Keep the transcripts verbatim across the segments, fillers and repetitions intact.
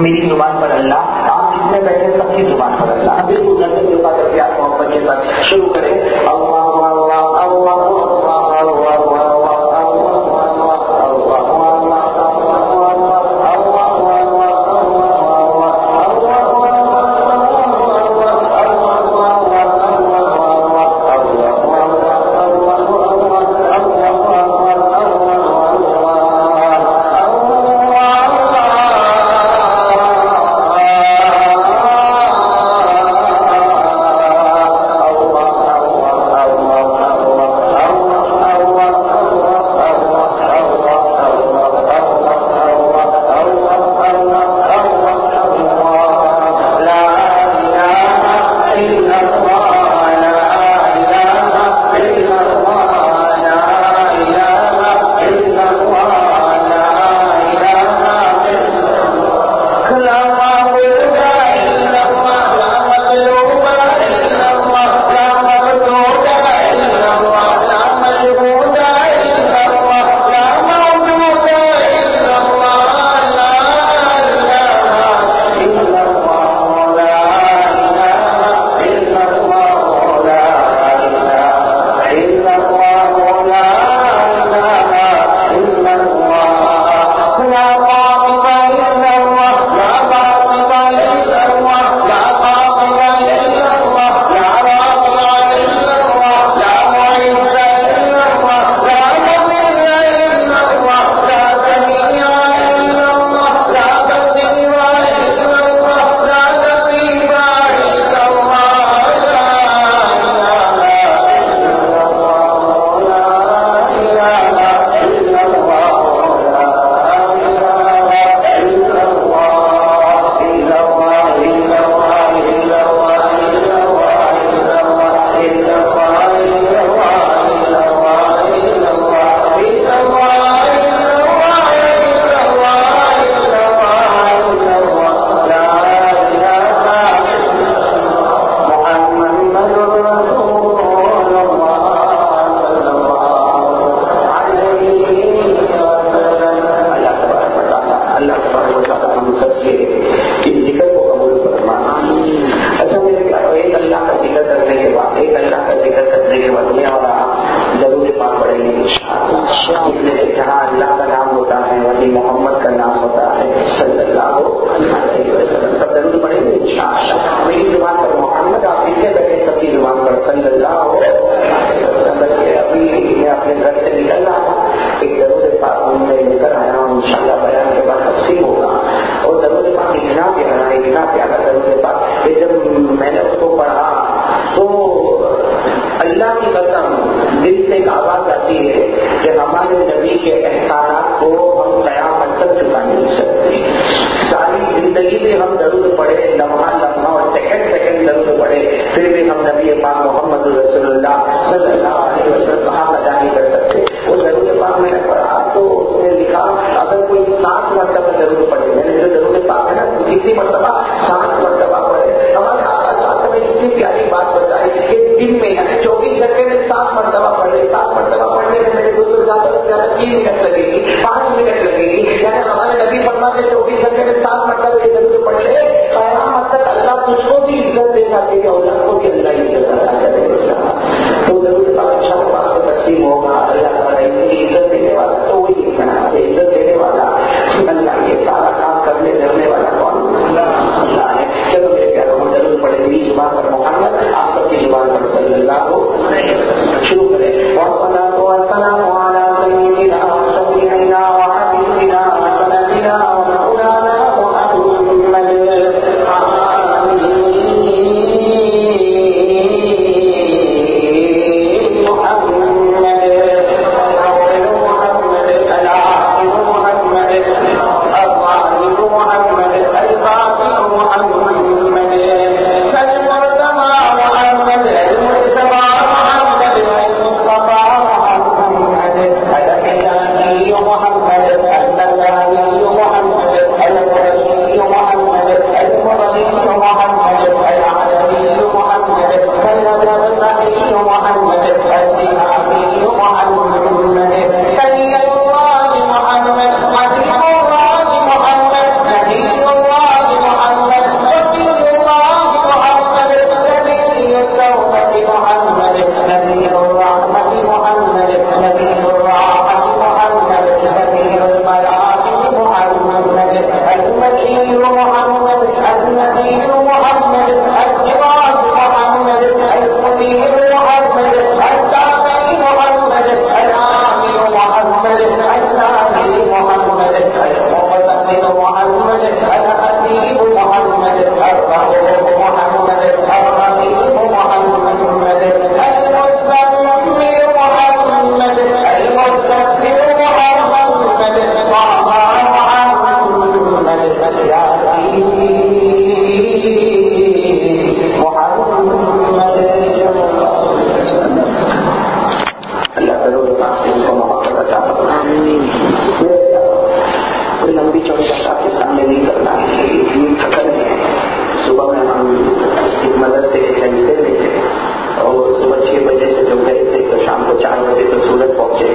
میری زبان پر اللہ، آپ جتنے بیٹھے سب کی زبان پر اللہ. بالکل گھر سے دعا کر کے آپ محبت کے ساتھ شروع کریں. اللہ اللہ اللہ تو ضرور النبي محمد السراج محمد المنير محمد الداعي محمد الآمن محمد الناهي محمد المقتدر محمد الحبيب محمد الرؤوف محمد الرحيم محمد المزمل محمد المستكبر محمد طه محمد الياسين محمد. اللہ کرو ان کو محبت عطا فرمائے. کوئی لمبی چوڑی بات آپ کے سامنے نہیں کرنا ہے. اتنی تھکن ہے. صبح میں ہم ایک مدرسے کے جلسے میں تھے اور صبح چھ بجے سے جو گئے تھے تو شام کو چار بجے تو سورج پہنچے.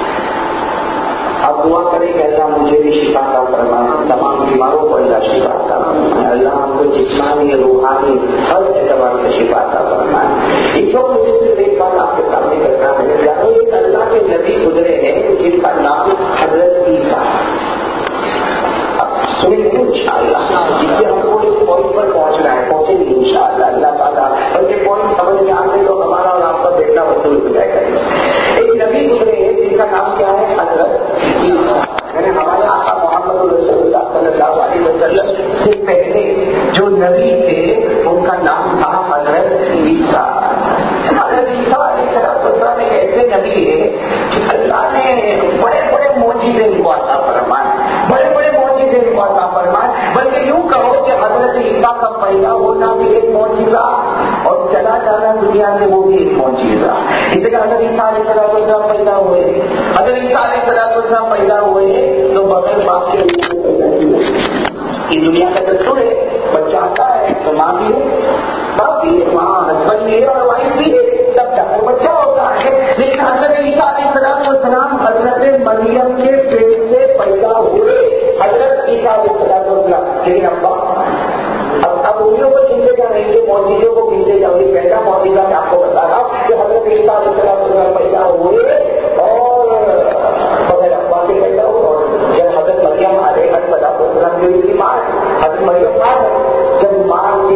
اب دعا کرے کہ اللہ مجھے بھی شفا عطا فرمائے, تمام بیماروں کو اللہ شفا عطا فرمائے, اللہ ہم کو جسمانی روحانی ہر اعتبار سے شفا عطا فرمائے. اس وقت مجھے صرف ایک بات آپ کے سامنے کرنا ہے. جانو ایک اللہ کے نبی گزرے ہیں جن کا نام حضرت عیسیٰ. اب سنیں گے انشاءاللہ, جس سے ہم کو اس پوائنٹ پر پہنچنا ہے, پہنچیں گے انشاءاللہ اللہ تعالیٰ. اور یہ پوائنٹ سمجھ میں آتے تو ہمارا اور آپ کا بیٹا وصول ہو جائے گا. ایک نبی گزرے ہیں جن کا نام کیا ہے, حضرت عیسیٰ. یعنی ہمارے آقا محمد رسول اللہ صلی اللہ علیہ وسلم سے پہلے جو نبی تھے ان کا نام تھا حضرت عیسیٰ. حضرت عیسیٰ علیہ السلام ایک ایسے نبی ہے کہ اللہ نے بڑے بڑے معجزے ان کو عطا فرمائے, بڑے بڑے معجزے ان کو عطا فرمائے. بلکہ یوں کہو کہ حضرت عیسیٰ کا پیدا ہونا بھی ایک معجزہ اور چلا جانا دنیا سے وہ بھی ایک معجزہ. اس لیے حضرت عیسیٰ علیہ السلام پیدا ہوئے, حضرت عیسیٰ علیہ السلام پیدا ہوئے تو بغیر باپ کے یہ دنیا کا دستور ہے. بچہ آتا ہے تو ماں بھی ہے, باپ بھی ہے, وہاں ہسبینڈ بھی ہے اور وائف بھی ہے, سب جا کر بچہ ہوتا ہے. لیکن حضرت عیسیٰ علیہ السلام حضرت مریم کے پیٹ سے پیدا ہوئے. حضرت عیسیٰ علیہ السلام لیکن ابا اب اب انہیں کو گنتے جا رہے ہیں, معجزوں کو گنتے جاؤ گے. پہلا معجزہ میں آپ کو بتا رہا ہوں کہ حضرت عیسیٰ علیہ السلام پیدا ہوئے اور بغیر ابا کے پیدا ہوئے. اور جب حضرت مریم علیہ السلام جو ان کی ماں ہے, حضرت مریم ماں ہے, جب ماں کے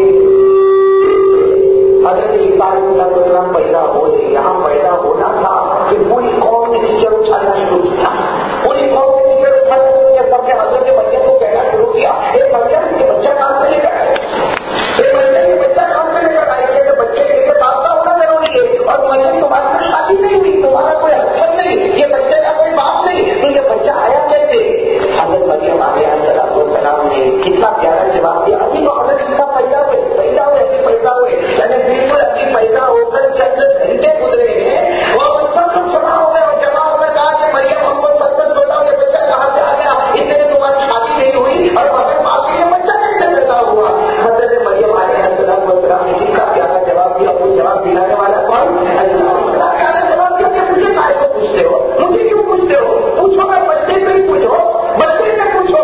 حضرت عیسیٰ علیہ السلام پیدا ہوئے, یہاں پیدا ہونا تھا کہ پوری قوم نے کیچڑ اچھالنا شروع کیا. پوری قوم نے کیچڑ اچھالنا شروع کیا. سب نے حضرت مریم کو کہنا شروع کیا, اے مریم یہ بچہ کہاں سے لے کر آئے, اے مریم یہ بچہ کہاں سے لے کر آئے. کہ بچے کے لیے باپ ہونا ضروری ہے, اور مریم تمہارے سے شادی نہیں ہوئی, تمہارا کوئی ہسبینڈ نہیں, یہ بچے کا کوئی باپ نہیں, تو یہ بچہ آیا کیسے. حضرت مریم علیہ السلام نے کتنا پیارا جواب دیا. ابھی تو حضرت عیسیٰ پیدا ہوئے پیدا ہوئے ابھی پیدا ہوئے یعنی بالکل ابھی پیدا ہو کر چند گھنٹے گزرے ہیں اور سب لوگ جمع ہو گئے, اور جمع ہو کر کہا کہ مریم ہم کو سب سے چھوٹا یہ بچہ کہاں سے آ گیا, اس سے تمہاری شادی نہیں ہوئی اور ہمارے باپ کے لیے بچہ کیسے پیدا ہوا. حضرت مریم علیہ السلام نے کتنا پیارا جواب دیا. وہ جواب دلانے والا کون, اللہ. اتنا پیارا جواب دیا کہ مجھے کائے کو پوچھتے ہو, مجھے کیوں پوچھتے ہو, پوچھو میں بچے سے ہی پوچھو, بچے سے پوچھو.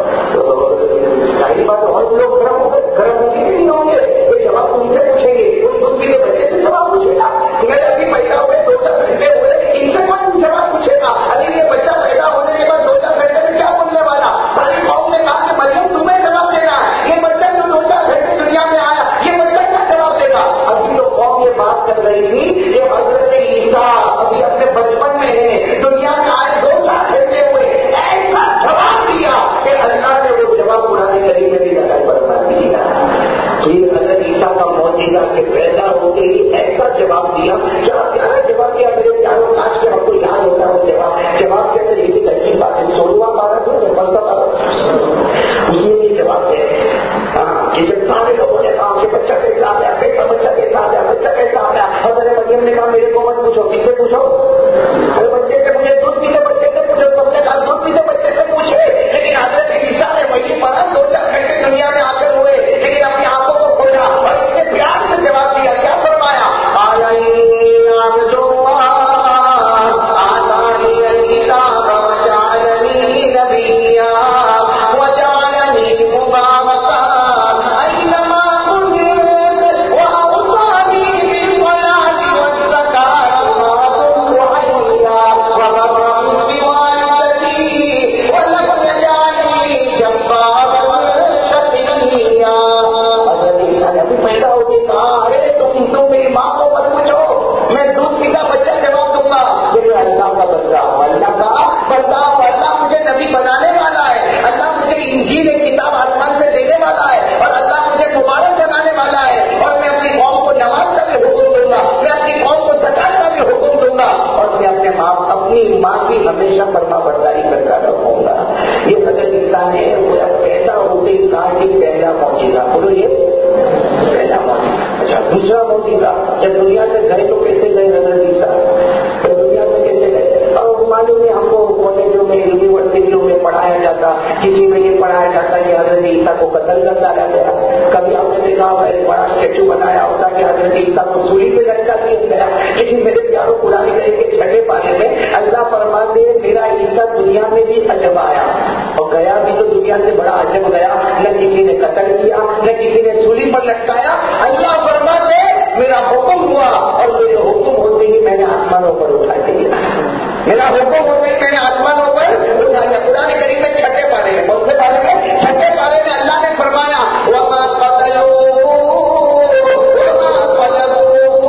ظاہری بات ہے, اور لوگ گرم ہو گئے, گرم ہوں گے نہیں ہوں گے, یہ جواب ان سے پوچھیں گے, کوئی دودھ پیلے بچے سے جواب پوچھے گا. تمہیں ابھی پیدا ہوئے دو چار گھنٹے ہوئے, ان سے کون جواب پوچھے گا. ارے یہ بچہ پیدا ہونے کے بعد دو چار گھنٹے میں کیا بولنے والا. ساری قوم نے کہا کہ مریم تمہیں جواب دینا ہے, یہ بچہ جو دو چار گھنٹے دنیا میں آیا یہ بچہ کیا جواب دے گا. ابھی جو قوم یہ بات کر رہی تھی یہ حضرت عیسیٰ ابھی اپنے بچپن میں ہے, دنیا میں آئے دو چار گھنٹے ہوئے, ایسا جواب دیا کہ اللہ نے وہ جواب قرآن کریم میں بھی لگا برباد دیا. تو یہ حضرت عیسیٰ کا معجزہ کہ پیدا ہو کے ہی ایسا جواب دیا. کیا پیارا جواب دیا میرے پیاروں, کاش کے ہم کو یاد ہوتا ہے وہ جواب. جواب کے اندر یہ اچھی بات ہے, سولہواں پارہ جو پندرہ پارہ اس میں یہ جواب ہے. ہاں کہ جب سارے لوگوں نے کہا کہ بچہ کیسا آیا, کیسا بچہ کیسا آیا, بچہ کیسا آیا, حضرت مریم نے کہا میرے کو مت پوچھو, کس سے پوچھو, ارے بچے سے مجھے دودھ پیتے بچے سے پوچھو. سب نے کہا دودھ پیتے بچے سے پوچھے, لیکن حضرت عیسیٰ نے وہی پڑھا دو چار گھنٹے دنیا میں آ کر ہوئے, لیکن اپنی آنکھوں کو کھولا اور اس نے پیار سے جواب دیا. کیا فرمایا, انجیل ایک کتاب آسمان سے دینے والا ہے اور اللہ مجھے مبارک بنانے والا ہے اور میں اپنی قوم کو نماز کا بھی حکم دوں گا, میں اپنی قوم کو زکات کا بھی حکم دوں گا اور میں اپنے ماں اپنی ماں کی ہمیشہ فرما برداری کرتا رہوں گا. یہ حضرت عیسیٰ نے پیدا ہوتے ہی کہا کہ پہلا معجزہ, بولو یہ پہلا معجزہ. اچھا دوسرا معجزہ, جب دنیا سے گئے تو کیسے گئے حضرت عیسیٰ, تو دنیا سے کیسے گئے؟ اور معلوم ہے ہم کو کالجوں میں یونیورسٹیوں میں پڑھایا جاتا, کسی میں یہ پڑھایا جاتا کہ حضرت عیسیٰ کو قتل کر ڈالا گیا. کبھی آپ نے دیکھا ہوگا ایک بڑا اسٹیچو بنایا ہوتا کہ حضرت عیسیٰ کو سولی پہ لٹکا دیا گیا. لیکن میرے پیاروں قرآن کریم کے چھٹے پارے میں اللہ فرماتے میرا عیسیٰ دنیا میں بھی عجب آیا اور گیا بھی تو دنیا سے بڑا عجب گیا, نہ کسی نے قتل کیا نہ کسی نے سولی پر لٹکایا. اللہ فرماتے میرا حکم ہوا اور میرے حکم ہوتے ہی میں نے آسمانوں پر اٹھا دیا, میرا حکم ہوتے ہی میں نے آسمانوں پر اٹھا دیا. قرآن کریم میں چھٹے پارے میں, کون سے پارے میں؟ چھٹے پارے میں اللہ نے فرمایا وما قتلوه وما صلبوه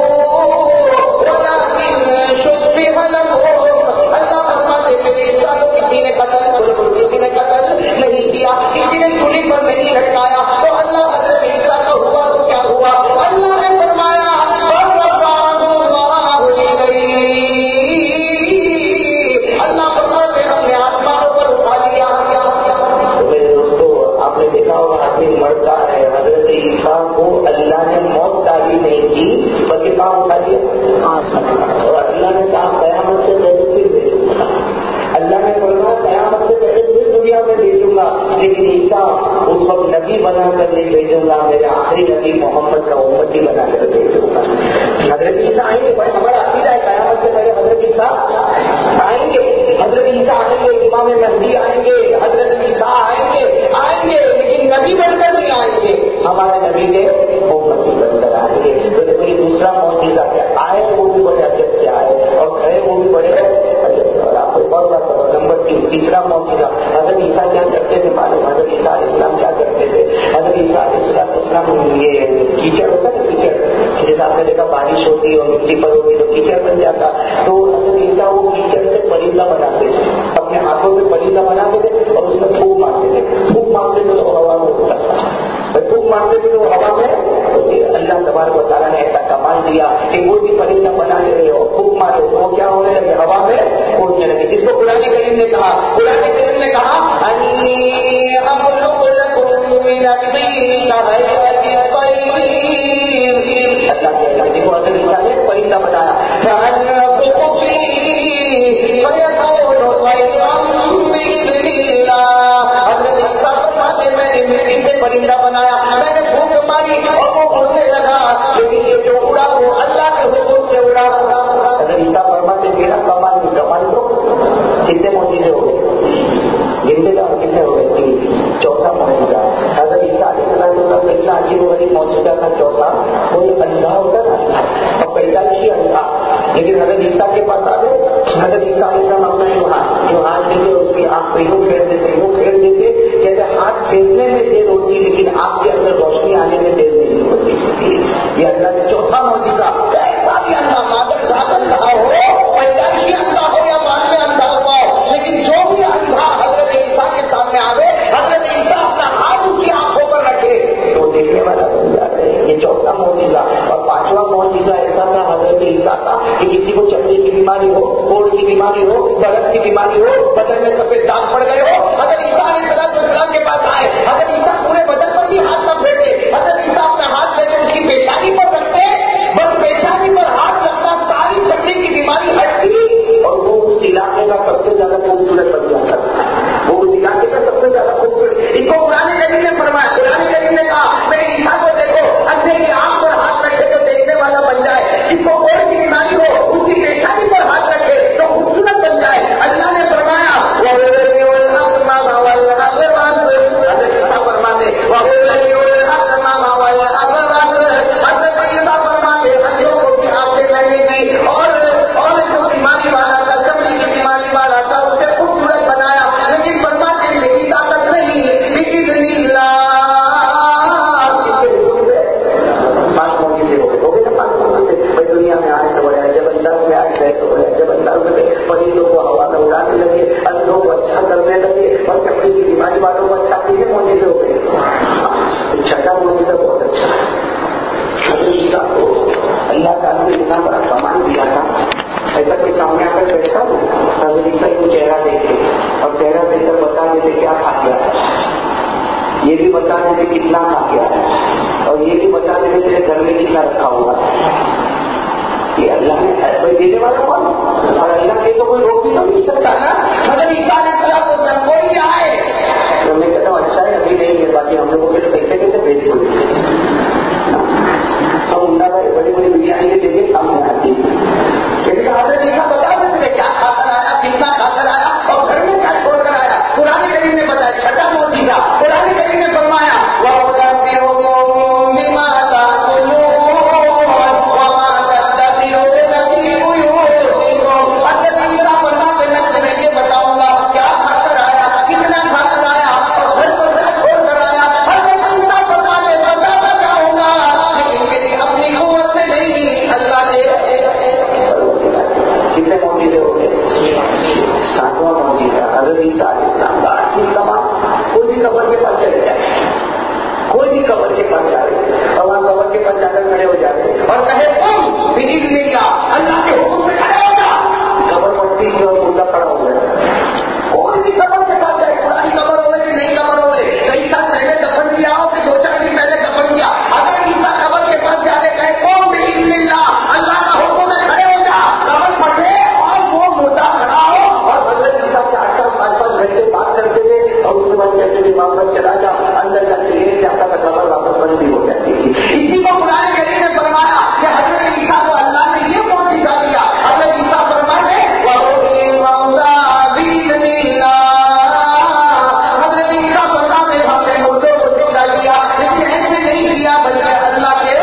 ولكن شبه لهم. اللہ فرماتے میرے عیسیٰ کو کسی نے قتل کسی نے قتل نہیں کیا, کسی نے سولی پر نہیں لٹکایا. تو اللہ حضرت عیسیٰ کا ہوا تو کیا ہوا؟ اللہ نے فرمایا اللہ فرماتے ہم نے آسمانوں پر اٹھا لیا. تو میرے دوستوں آپ نے دیکھا ہوگا آدمی مرتا ہے, حضرت عیسیٰ کو اللہ نے موت داری نہیں کی بلکہ کہاں اٹھا دیا اور اللہ نے کہا قیامت سے پہلے پھر بھیجوں گا. اللہ نے فرمایا قیامت سے پہلے پھر دنیا میں بھیجوں گا, لیکن عیسیٰ اس وقت نبی بنا کر نہیں بھیجوں گا, میرے آخری نبی محمد کا امتی بنا کر بھیجوں گا. حضرت عیسیٰ آئیں گے, بھائی ہمارا عقیدہ ہے قیامت سے پہلے حضرت عیسیٰ آئیں گے, حضرت عیسیٰ آئیں گے, امام مہدی آئیں گے, حضرت عیسیٰ آئیں گے آئیں گے لیکن نبی بن کر نہیں آئیں گے, ہمارے نبی کے امتی بن کر آئیں گے. تو دیکھو یہ دوسرا معجزہ کہ آئے وہ بھی بڑے اچھے سے آئے اور کھڑے وہ بھی بڑے اچھے سے. اور آپ کو بہت بات کرو نمبر تین تیسرا معجزہ, حضرت عیسیٰ کیا کرتے تھے معلوم؟ حضرت عیسیٰ علیہ السلام کیا کرتے تھے؟ حضرت عیسیٰ علیہ السلام یہ کیچڑ ہوتا ہے کیچڑ, جیسے آپ نے دیکھا بارش ہوتی اور مٹی پر ہوتی تو کیچڑ بن جاتا, تو حضرت عیسیٰ وہ کیچڑ سے پرندہ بناتے تھے, اپنے ہاتھوں سے پرندہ بناتے تھے اور اس میں پھونک مارتے تھے. پھونک مارتے تھے تو ہوا میں اڑتا تھا, پھونک مارتے تھے تو ہوا میں. اللہ تبارک و تعالیٰ نے ایسا کمال دیا کہ کوئی بھی پرندہ بنا لے رہے ہو پھونک مارے تو وہ کیا ہونے لگے, ہوا میں اڑنے لگے. جس کو قرآن کریم نے کہا قرآن کریم نے کہا انی اخلق لکم من الطین کہیئۃ الطیر. اللہ کہتا ہے دیکھو حضرت عیسیٰ نے پرندہ بنایا, فانفخ فیہ فیکون طیرا باذن اللہ. حضرت عیسیٰ فرماتے میں نے مٹی سے پرندہ بنایا, میں نے پھونک ماری اور وہ اڑنے لگا, لیکن یہ جو اڑا وہ اللہ کے حکم سے اڑا. حضرت عیسیٰ فرماتے میرا کمال بھی کمال تو کتنے معجزے ہو گئے, گنتے جاؤ کتنے ہو گئے؟ تین. چوتھا معجزہ حضرت عیسیٰ علیہ السلام کا اتنا عجیب و غریب معجزہ تھا چوتھا, وہ اندھا ہوتا نا اور پیدائشی اندھا, لیکن حضرت عیسیٰ کے پاس آ گئے. حضرت عیسیٰ علیہ السلام اپنا جو ہاتھ جو ہاتھ دیتے اس کی آنکھ پہ یوں پھیر دیتے یوں پھیر دیتے, کہتے ہاتھ پھیرنے میں دیر ہوتی لیکن آپ کے اندر روشنی آنے میں دیر نہیں ہوتی. یہ اللہ کا چوتھا معجزہ. ایسا بھی اندھا مادر ذات اندھا ہو, پیدائشی اندھا ہو یا بعد میں اندھا ہوا ہو, لیکن جو بھی اندھا حضرت عیسیٰ کے سامنے آوے حضرت عیسیٰ اپنا ہاتھ اس کی آنکھوں پر رکھے تو دیکھنے والا بن جاتا ہے. یہ چوتھا معجزہ. اور پانچواں معجزہ ایسا تھا حضرت عیسیٰ کا کہ کسی کو چمڑے کی بیماری ہو, کوڑ کی بیماری ہو, درد کی بیماری ہو, بدن میں سفید داغ پڑ گئے ہو, حضرت عیسیٰ علیہ السلام کے پاس آئے. حضرت عیسیٰ پورے بدن پر بھی ہاتھ نہ پھیرتے, حضرت عیسیٰ اپنا ہاتھ لے کے اس کی پیشانی پر رکھتے, بس پیشانی پر ہاتھ رکھنا ساری چمڑے کی بیماری ہٹتی اور وہ اس علاقے کا سب سے زیادہ خوبصورت بن جاتا تھا. وہ اس علاقے کا سب سے زیادہ خوبصورت. اس کو قرآن کریم نے فرمایا, قرآن کریم نے کہا میرے عیسیٰ کو دیکھو اندھے کی آنکھ پر ہاتھ رکھے تو دیکھنے والا بن جائے, جس کو کوڑ کی بیماری ہو اس کی پیشانی پر ہاتھ رکھے تو خوبصورت بن جائے. اللہ نے فرمایا یہ بھی بتا دیتے کتنا کھا کے آیا اور یہ بھی بتا دیتے تیرے گھر میں کتنا رکھا ہوا ہے. یہ اللہ نے دینے والا کون اور اللہ کے تو کوئی روک بھی تو نہیں سکتا نا. مگر عیسیٰ علیہ السلام کو کوئی بھی آئے تو میں کہتا ہوں اچھا ہے ابھی نہیں ہے باقی ہم لوگوں کے پیسے کیسے بھیج دو. ہم عمدہ بھائی بڑی بڑی بریانی کے دیکھے سامنے آتی لیکن حضرت عیسیٰ بتا دیتے کیا کھا کر آیا کتنا کھا کر آیا اور گھر میں کیا چھوڑ کر آیا. قرآن کریم نے بتایا چھٹا موجودہ قرآن کریم نے فرمایا قبر کے پاس چلے جائے کوئی بھی قبر کے پاس جائے اور وہاں قبر کے پاس جا کر کھڑے ہو جاتے اور کہے تم بجلی نہیں گا اللہ کے حکم سے کھڑے ہو جا. قبر پڑتی ہے اور مردہ کھڑا ہو گیا. کوئی بھی قبر کے پاس جائے پرانی قبر ہوئے کہ نئی قبر ہوئے کئی سال پہلے دفن کیا ہو کہ دو چار دن پہلے دفن کیا اگر عیسیٰ قبر کے پاس جا کے کہے تم بجلی اللہ اللہ کا حکم ہے کھڑے ہو جا قبر پڑھے اور وہ مردہ کھڑا ہو اور حضرت عیسیٰ چار چار پانچ پانچ گھنٹے بات کرتے تھے اور اس کے بعد کہتے تھے واپس چلا جا اندر جا کے لیٹ جاتا تھا قبر واپس بند بھی ہو جاتی تھی. اسی کو قرآن کریم نے فرمایا کہ حضرت عیسیٰ کو اللہ نے یہ معجزہ دیا. حضرت عیسیٰ فرماتے حضرت عیسیٰ فرماتے ہم نے مردوں کو زندہ کیا لیکن ایسے نہیں کیا بلکہ اللہ کے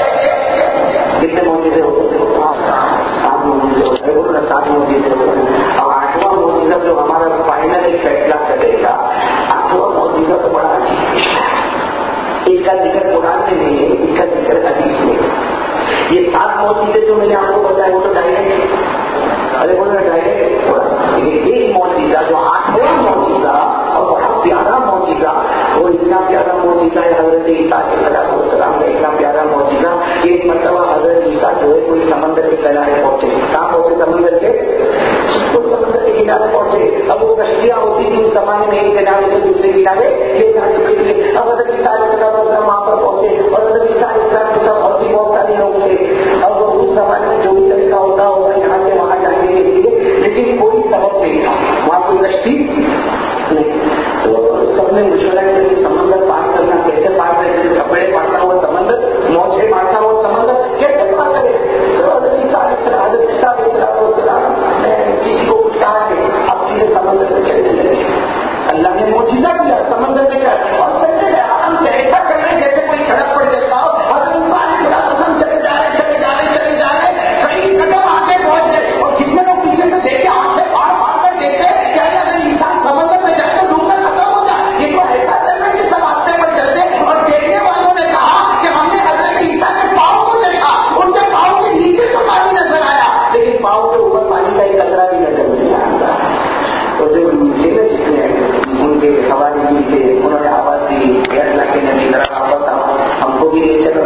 کتنے معجزے ہوتے تھے سات معجزے ہوتے ہیں سات معجزے ہوتے ہیں. اور آٹھواں معجزہ جو ہمارا فائنل ایک فیصلہ کرے گا آٹھواں معجزہ تو بڑا عجیب ہے. اس کا ذکر قرآن میں نہیں ہے اس کا ذکر حدیث میں. یہ سات معجزے جو میں نے آپ کو بتایا وہ تو ڈائریکٹ ارے بولے ڈائریکٹ قرآن. ایک معجزہ جو آٹھواں معجزہ اور بہت پیارا معجزہ وہ اتنا پیارا معجزہ ہے حضرت عیسیٰ علیہ السلام کا اتنا پیارا معجزہ. ایک مرتبہ حضرت عیسیٰ جو ہے کوئی سمندر کے کنارے پہنچے. کہاں پہنچے سمندر کے سمندر کے کنارے پہنچے. اب وہ کشتیاں ہوتی تھی اس زمانے میں ایک کنارے سے دوسرے کنارے لے جانے کے لیے. اب حضرت عیسیٰ علیہ السلام وہاں پر پہنچے اور حضرت عیسیٰ علیہ السلام کے ساتھ اور بھی بہت سارے لوگ تھے. اب وہ اس زمانے میں جو بھی طریقہ ہوتا ہوگا یہاں سے وہاں جانے کے لیے لیکن کوئی سبب نہیں تھا وہاں کوئی کشتی نہیں. تو سب نے مشورہ کیا کہ سمندر پار کرنا کیسے پار کرے. کپڑے مارتا ہوا سمندر موچے مارتا ہوا سمندر کیسے پار کرے. تو حضرت عیسیٰ علیہ السلام حضرت عیسیٰ علیہ السلام نے کسی کو کچھ کہا کہ اب چیزیں سمندر میں چلنے لگے. اللہ نے معجزہ دیا سمندر میں کر اور چلتے گئے آرام سے ایسا کر رہے جیسے کوئی سڑک پر دیکھتا ہو. حضرت عیسیٰ علیہ السلام چلے جا رہے چلے جا رہے چلے جا رہے کئی قدم آگے پہنچ گئے اور کتنے لوگ پیچھے سے دیکھتے آنکھیں پاڑ پاڑ کر دیکھتے کیا اگر انسان سمندر میں جائے تو ڈوبنا ختم ہو جائے. یہ تو ایسا چل رہا ہے کہ سب راستے پر چلتے اور دیکھنے والوں نے کہا کہ ہم نے حضرت عیسیٰ کے پاؤں کو دیکھا ان کے پاؤں کے نیچے تو پانی نظر آیا لیکن پاؤں کے اوپر پانی کا ایک قطرہ بھی نظر نہیں آتا. تو جو مجھے نا جتنے ان کے حوالے تھے انہوں نے آواز دی کہ اللہ کے نبی ذرا واپس آؤ ہم کو بھی لے چلو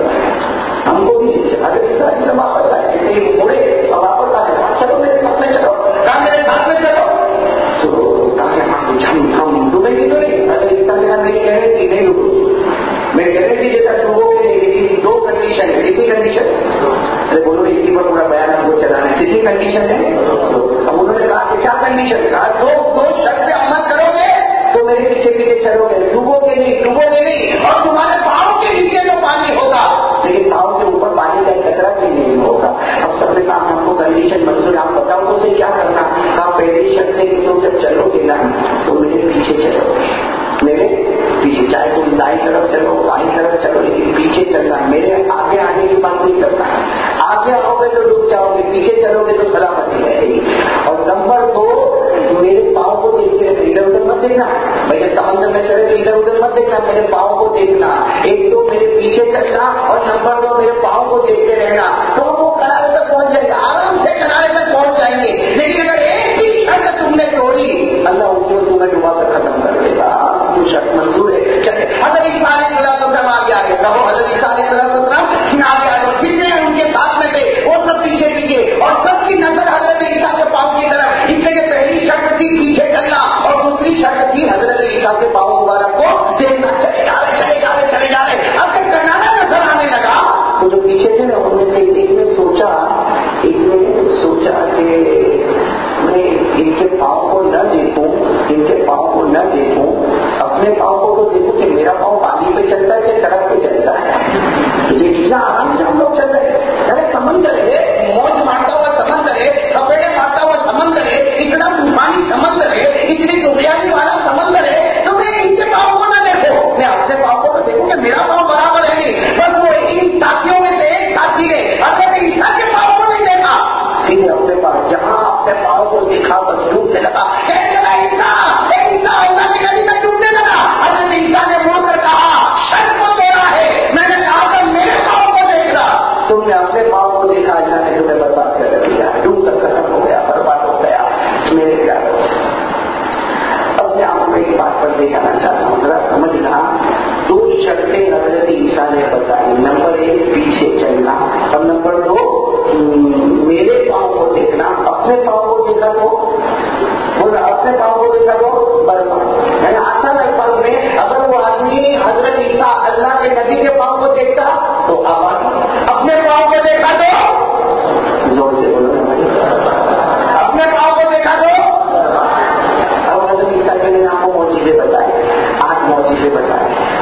ہم کو بھی لے چلو. اگر اس طرح سے واپس آئے جتنے ہی مڑے اور واپس آ گئے چلو میرے ساتھ میں چلو کہاں میرے ساتھ میں چلو. تو کہا ہم ہم ڈوبیں گے تو نہیں. اگر اس طرح سے میری گارنٹی نہیں ڈوبو میں گارنٹی دیتا ڈوبو گے نہیں لیکن دو کنڈیشن ہے. کسی کنڈیشن ارے بولو اسی پر پورا بیان ہم کو چلانا ہے. کسی کنڈیشن ہے. اب انہوں نے کہا کہ کیا کنڈیشن کہا دو دو شرط پہ عمل کرو گے تو میرے پیچھے پیچھے چلو گے ڈوبو گے نہیں ڈوبو گے نہیں اور تمہارے پاؤں کے نیچے جو پانی ہوگا لیکن پاؤں کے اوپر پانی کا کچرا بھی نہیں ہوگا. اب سب نے کہا ہم کو کنڈیشن منظور آپ بتاؤ تو اسے کیا کرنا. کہا پہلی شرط ہے کہ تم جب چلو گے نا تو میرے پیچھے چلو میرے پیچھے چاہے تم دائیں طرف چلو بائیں طرف چلو لیکن پیچھے چلنا. میرے آگے آنے کی بات نہیں کرنا. آگے آؤ گے تو ڈوب جاؤ گے پیچھے چلو گے تو سلامتی رہے گی. اور نمبر دو میرے پاؤں کو دیکھتے رہتے ادھر ادھر مت دیکھنا. میں جب سمندر میں چلے تو ادھر ادھر مت دیکھنا میرے پاؤں کو دیکھنا. ایک تو میرے پیچھے چلنا اور نمبر دو میرے پاؤں کو دیکھتے رہنا. تو وہ کنارے تک پہنچ جائے گا آرام سے کنارے تک پہنچ جائیں گے. لیکن اگر ایک بھی شرط تم نے توڑی اللہ اس میں تمہیں ڈبا کر ختم کر دے گا. تو شرط منظور ہے چلے. حضرت عیسیٰ علیہ السلام آگے آگے کہو حضرت عیسیٰ علیہ السلام آگے آگے کتنے ان کے ساتھ میں تھے وہ سب پیچھے پیچھے اور سب کی نظر حضرت عیسیٰ کے پاؤں کی طرف. اس لیے کہ پہلی شرط تھی پیچھے چلنا اور دوسری شرط تھی حضرت عیسیٰ کے پاؤں مبارک کو دیکھنا. چلے جا رہے چلے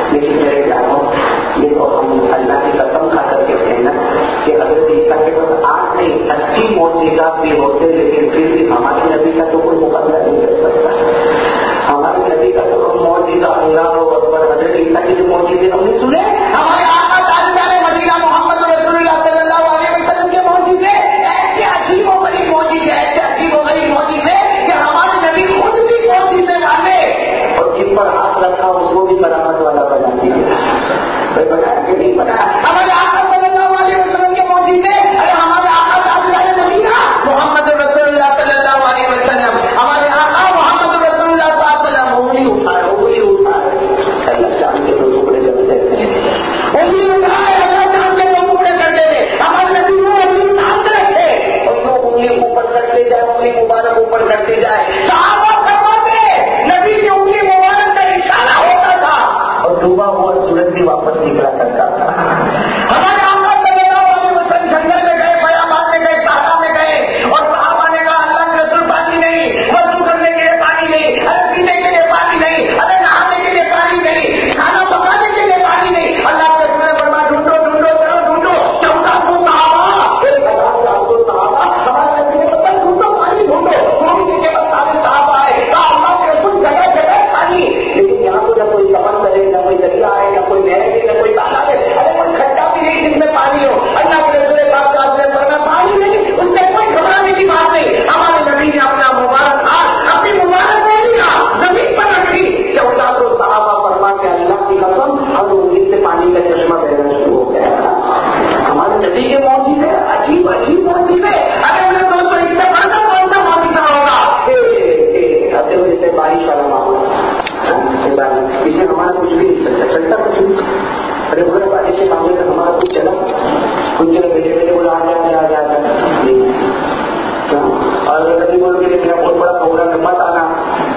لیکن میرے پیاروں یہ تو ہم اللہ کی قسم کھا کر کے کہنا کہ حضرت عیسیٰ کے پاس آٹھ نہیں اسی معجزات بھی ہوتے لیکن پھر بھی ہمارے نبی کا تو کوئی مقابلہ نہیں کر سکتا. ہمارے نبی کا تو معجزہ اللہ اکبر. حضرت عیسیٰ کی جو معجزے ہم نے سنے, ہمارے آقا تاجدار مدینہ محمد رسول اللہ صلی اللہ علیہ وسلم کے معجزے ایسے عجیب و غریب معجزے ایسے عجیب و غریب معجزے کہ ہمارے نبی خود بھی معجزے والے اور جن پر ہاتھ رکھا اس کو بھی کرامت والا بنا دیا. بنایا کہ نہیں بنایا؟ ہمارے آقا صلی اللہ علیہ وسلم کے معجزے, ارے ہمارے آقا تاجدار مدینہ محمد رسول اللہ صلی اللہ علیہ وسلم, ہمارے آقا محمد رسول اللہ صلی اللہ علیہ وسلم انگلی اٹھائے انگلی اٹھائے اللہ چاند کے دو ٹکڑے جب دیتے ہیں, انگلی اٹھائے اللہ چاند کے دو ٹکڑے کر دیتے. ہمارے نبی وہ انگلی تھام رکھے اور جو انگلی اوپر کرتے جائے انگلی مبارک اوپر کرتے جائے. صحابہ فرماتے نبی کی انگلی مبارک کا اشارہ ہوتا تھا اور ڈوبا ہوا سورج بھی واپس نکلا کرتا تھا. ہمارے آقا صلی اللہ علیہ وسلم جنگل میں گئے, بیابان میں گئے, صحرا میں گئے اور صحابہ نے کہا اللہ کے رسول پانی نہیں, وضو کرنے کے لیے پانی نہیں, ارے پینے کے لیے پانی نہیں, ارے نہانے کے لیے پانی نہیں, کھانا پکانے کے لیے پانی نہیں. اللہ کے رسول نے فرمایا ڈھونڈو ڈھونڈو چلو ڈھونڈو. چودہ سو صحابہ ایک ہزار چار سو صحابہ ہمارے نبی نے بتایا ڈھونڈو پانی ڈھونڈو. ڈھونڈنے کے بعد سارے صحابہ آئے, کہا اللہ کے رسول جگہ جگہ پانی, لیکن یہاں کو نہ کوئی سمندر ہے نہ کوئی دریا ہے نہ کوئی نہر ہے نہ کوئی تالاب ہے, ارے کوئی کھڈا بھی نہیں جس میں پانی ہو. اللہ کے رسول پاک صلی اللہ علیہ وسلم فرمایا پانی نہیں, اس سے کوئی گھبرانے کی بات نہیں. ہمارے نبی نے اپنا مبارک ہاتھ اپنی مبارک لیا زمین پر رکھی. چودہ سو صحابہ فرما کے اللہ کی قسم ہم انگلی سے پانی کا چشمہ بہنا شروع ہو گیا. ہمارے نبی کے معجزے عجیب عجیب معجزے. ارے میرے دوستوں اس سے بڑا کون سا معجزہ ہوگا؟ آتے ہوئے سے بارش والا معاملہ, اسے ہمارا کچھ بھی نہیں چلتا چلتا کچھ نہیں. ارے اگر بارش کے معاملے میں ہمارا کچھ چلا کچھ جگہ بیٹھے بیٹھے بولا آ جاتے آ جاتا اور اگر کبھی بولو کہ میرا بہت بڑا پروگرام ہے مت آنا,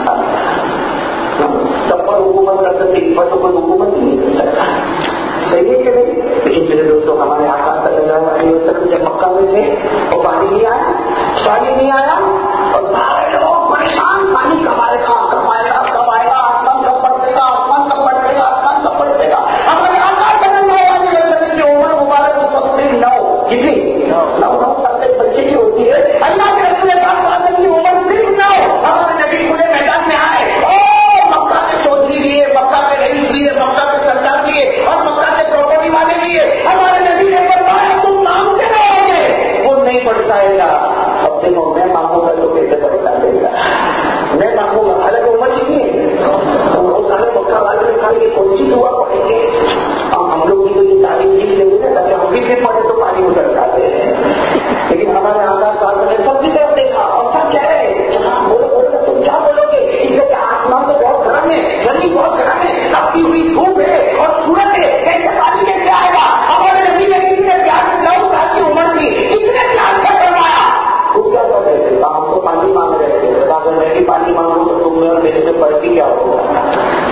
سب پر حکومت کر سکتے اس پر تو کوئی حکومت نہیں کر سکتا. صحیح ہے کہ نہیں؟ لیکن میرے دوستوں ہمارے آقا صلی اللہ علیہ وسلم جب مکہ میں تھے اور پانی نہیں آیا پانی نہیں آیا اور سارے لوگ پریشان, پانی کب آئے گا کب آئے گا کب آئے گا, آسمان کب پڑے گا آسمان کب پڑے گا آسمان کب پڑے گا. ہمارے آقا صلی اللہ علیہ وسلم کی عمر مبارک اس وقت میں نو کتنی نو نو سال کے بچے کی ہوتی ہے. اللہ کے رسول پاک صلی اللہ علیہ وسلم کی عمر صرف نو. ہمارے نبی کھلے میدان میں آئے, او مکہ کے چودھری لیے, مکہ کے رئیس لیے, مکہ کے سردار لیے اور مکہ کے پراپرٹی والے لیے. ہمارے نبی نے فرمایا تم مانگتے رہو گے وہ نہیں پڑ پائے گا. اب دیکھو میں مانگوں گا تو کیسے پڑھتا دے گا, میں مانگوں گا حالانکہ عمر کتنی ہے وہ سارے مکہ والے نے کہا یہ کون سی دعا پڑھیں گے. ہم لوگ بھی تو یہ تعلیم سیکھ لیں گے تاکہ ہم بھی پھر پڑھے تو پانی اترتا دے. لیکن ہمارے آقا صاحب نے سب کی طرف دیکھا اور سب کہہ رہے جہاں بولو بولو تم کیا بولو گے, اس لیے کہ آسمان تو بہت گرم ہے, زمین بہت گرم ہے, تپتی ہوئی دھوپ ہے اور سورج ہے, کیسے پانی کیسے آئے گا. ہمارے نبی نے کتنے پیار سے نو سال کی عمر کی کتنے پیار سے کروایا. وہ کیا کر رہے تھے, ہم کو پانی مانگ رہے تھے, اگر میں بھی پانی مانگوں تو تم میں اور میرے سے پڑتی کیا ہوگا.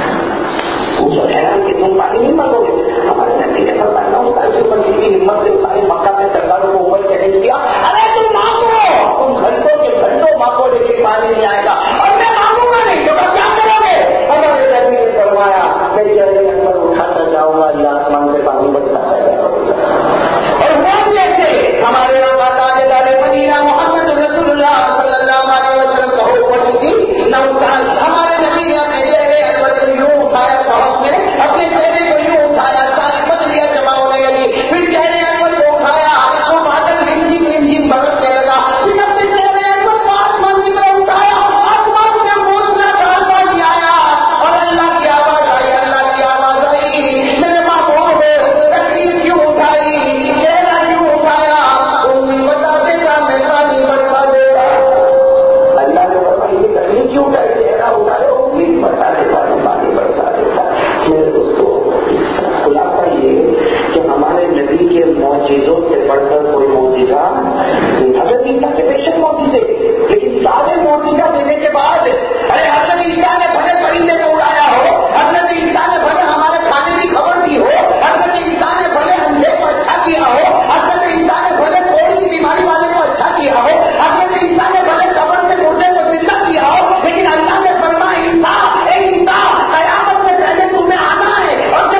وہ حیران کہ تم پانی نہیں مانگو گے. ہمارے نبی نے فرمایا نو سال کی عمر کی ہمت سے سارے مکہ کے سرداروں کو اوپر چیلنج کیا, ارے تم مانگو, تم گھنٹوں کے گھنٹوں مانگو لیکن پانی نہیں آئے گا اور میں مانگوں گا نہیں تو کیا کرو گے. ہمارے نبی نے فرمایا میں چہرے کے اندر اٹھاتا جاؤں گا, اللہ آسمان سے پانی برساتا ہے. اور وہ جیسے ہمارے آقا تاجدار مدینہ محمد رسول اللہ صلی اللہ علیہ وسلم کا حکم تھی نو سال. ہمارے نبی نے اپنے چہرے انور کو یوں اٹھایا, صحابہ نے اپنے چہرے کو یوں اٹھایا, ساری بدلیاں جمع ہونے لگی, پھر چہرے انور کو اٹھایا تو بادل رمجم رمجم برسنے لگا, پھر اپنے چہرے انور کو آسمان کی طرف اٹھایا, آسمان سے موسلا دھار پانی آیا اور اللہ کی آواز آئی, اللہ کی آواز آئی میرے محبوب تکلیف کیوں اٹھائی, چہرہ کیوں اٹھایا, انگلی بتا دے گا میں پانی برسا دے گا. اللہ نے فرمایا یہ تکلیف کیوں اٹھائی, چہرہ اٹھائے انگلی بتا دے گا پانی برسا دے گا. میرے دوستوں اس کا خلاصہ یہ کہ ہمارے نبی کے معجزوں سے بڑھ کر کوئی معجزہ نہیں. حضرت عیسیٰ کے بے شک معجزے, لیکن سارے معجزہ دینے کے بعد ارے حضرت عیسیٰ نے بھلے پرندے کو اڑایا ہو, حضرت عیسیٰ نے بھلے ہمارے کھانے کی خبر دی ہو, حضرت عیسیٰ نے بھلے اندھے کو اچھا کیا ہو, حضرت عیسیٰ نے بھلے کوڑی کی بیماری والے کو اچھا کیا ہو, حضرت عیسیٰ نے بھلے قبر سے مردے کو زندہ کیا ہو, لیکن اللہ نے فرمایا عیسیٰ اے عیسیٰ قیامت سے پہلے تمہیں آنا ہے اور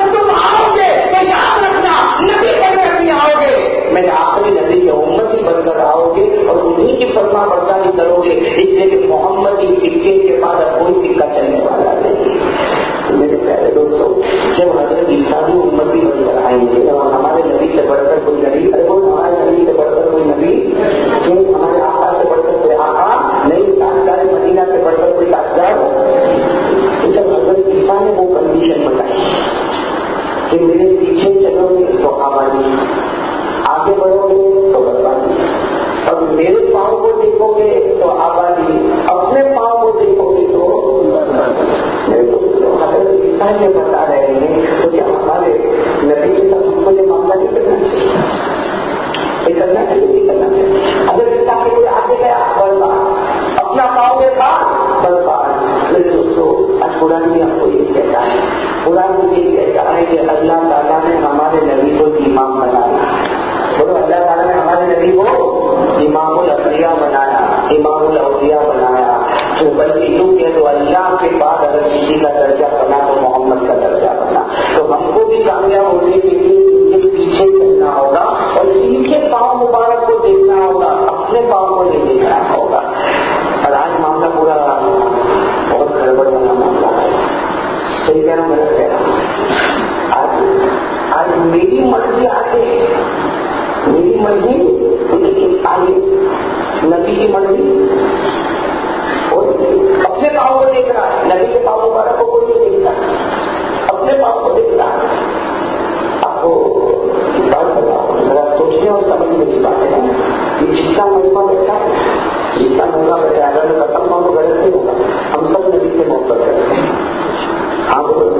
उम्मती बन कर आएंगे और हमारे नबी से बढ़कर कोई नबी, अरे वो हमारे नबी से बढ़कर कोई नबी, जो हमारे आका से बढ़कर कोई आका नहीं, ताजदार मदीना से बढ़कर कोई ताजदार। तो जब हजरत ईसा ने वो कंडीशन बताई कि मेरे पीछे चलोगे तो आबादी, आगे बढ़ोगे तो बर्बादी, और मेरे पाँव को देखोगे तो आबादी, अपने पाँव को देखोगे तो मेरे दोस्तों हजरत ईसा ये बता रहे हैं। तो क्या हमारे नबी के साथ हमको ये मामला नहीं करना चाहिए? ये करना चाहिए, नहीं करना चाहिए? अगर ईसा के कोई आगे गया बर्बाद, अपना पाँव देखा बर्बाद। मेरे दोस्तों आज कुरान भी आपको ये कहता है, कुरान भी ये कहता है कि अल्लाह ताला ने हमारे नबी को इमाम बनाया। बोलो, अल्लाह ताला ने हमारे नबी को इमामुल अम्बिया बनाया, इमामुल औलिया बनाया। तो बल्कि यूं कह दो अल्लाह के बाद अगर किसी का दर्जा बना तो मोहम्मद का दर्जा बना। तो हमको भी कामयाब होने के लिए इनके पीछे चलना होगा और इनके पाँव मुबारक को देखना होगा, अपने पाँव को नहीं देखना होगा। और आज मामला पूरा बहुत गड़बड़ वाला मामला है। सही कह रहा हूँ, गलत कह रहा हूँ? आज आज मेरी मर्जी आगे, मेरी मर्जी आगे, नबी की मर्जी, और अपने पाँव को देख रहा है। नबी के पाँव मुबारक को कोई नहीं देखता, अपने पाँव को देख रहा है। आपको बात बताओ, जरा सोचने और समझने की बात है। ये जितना मौका बैठा है, जितना मौका बैठा है, अगर मैं कसम खाऊं तो गलत नहीं होगा, हम सब नबी से मोहब्बत करते हैं। हाँ बोलो,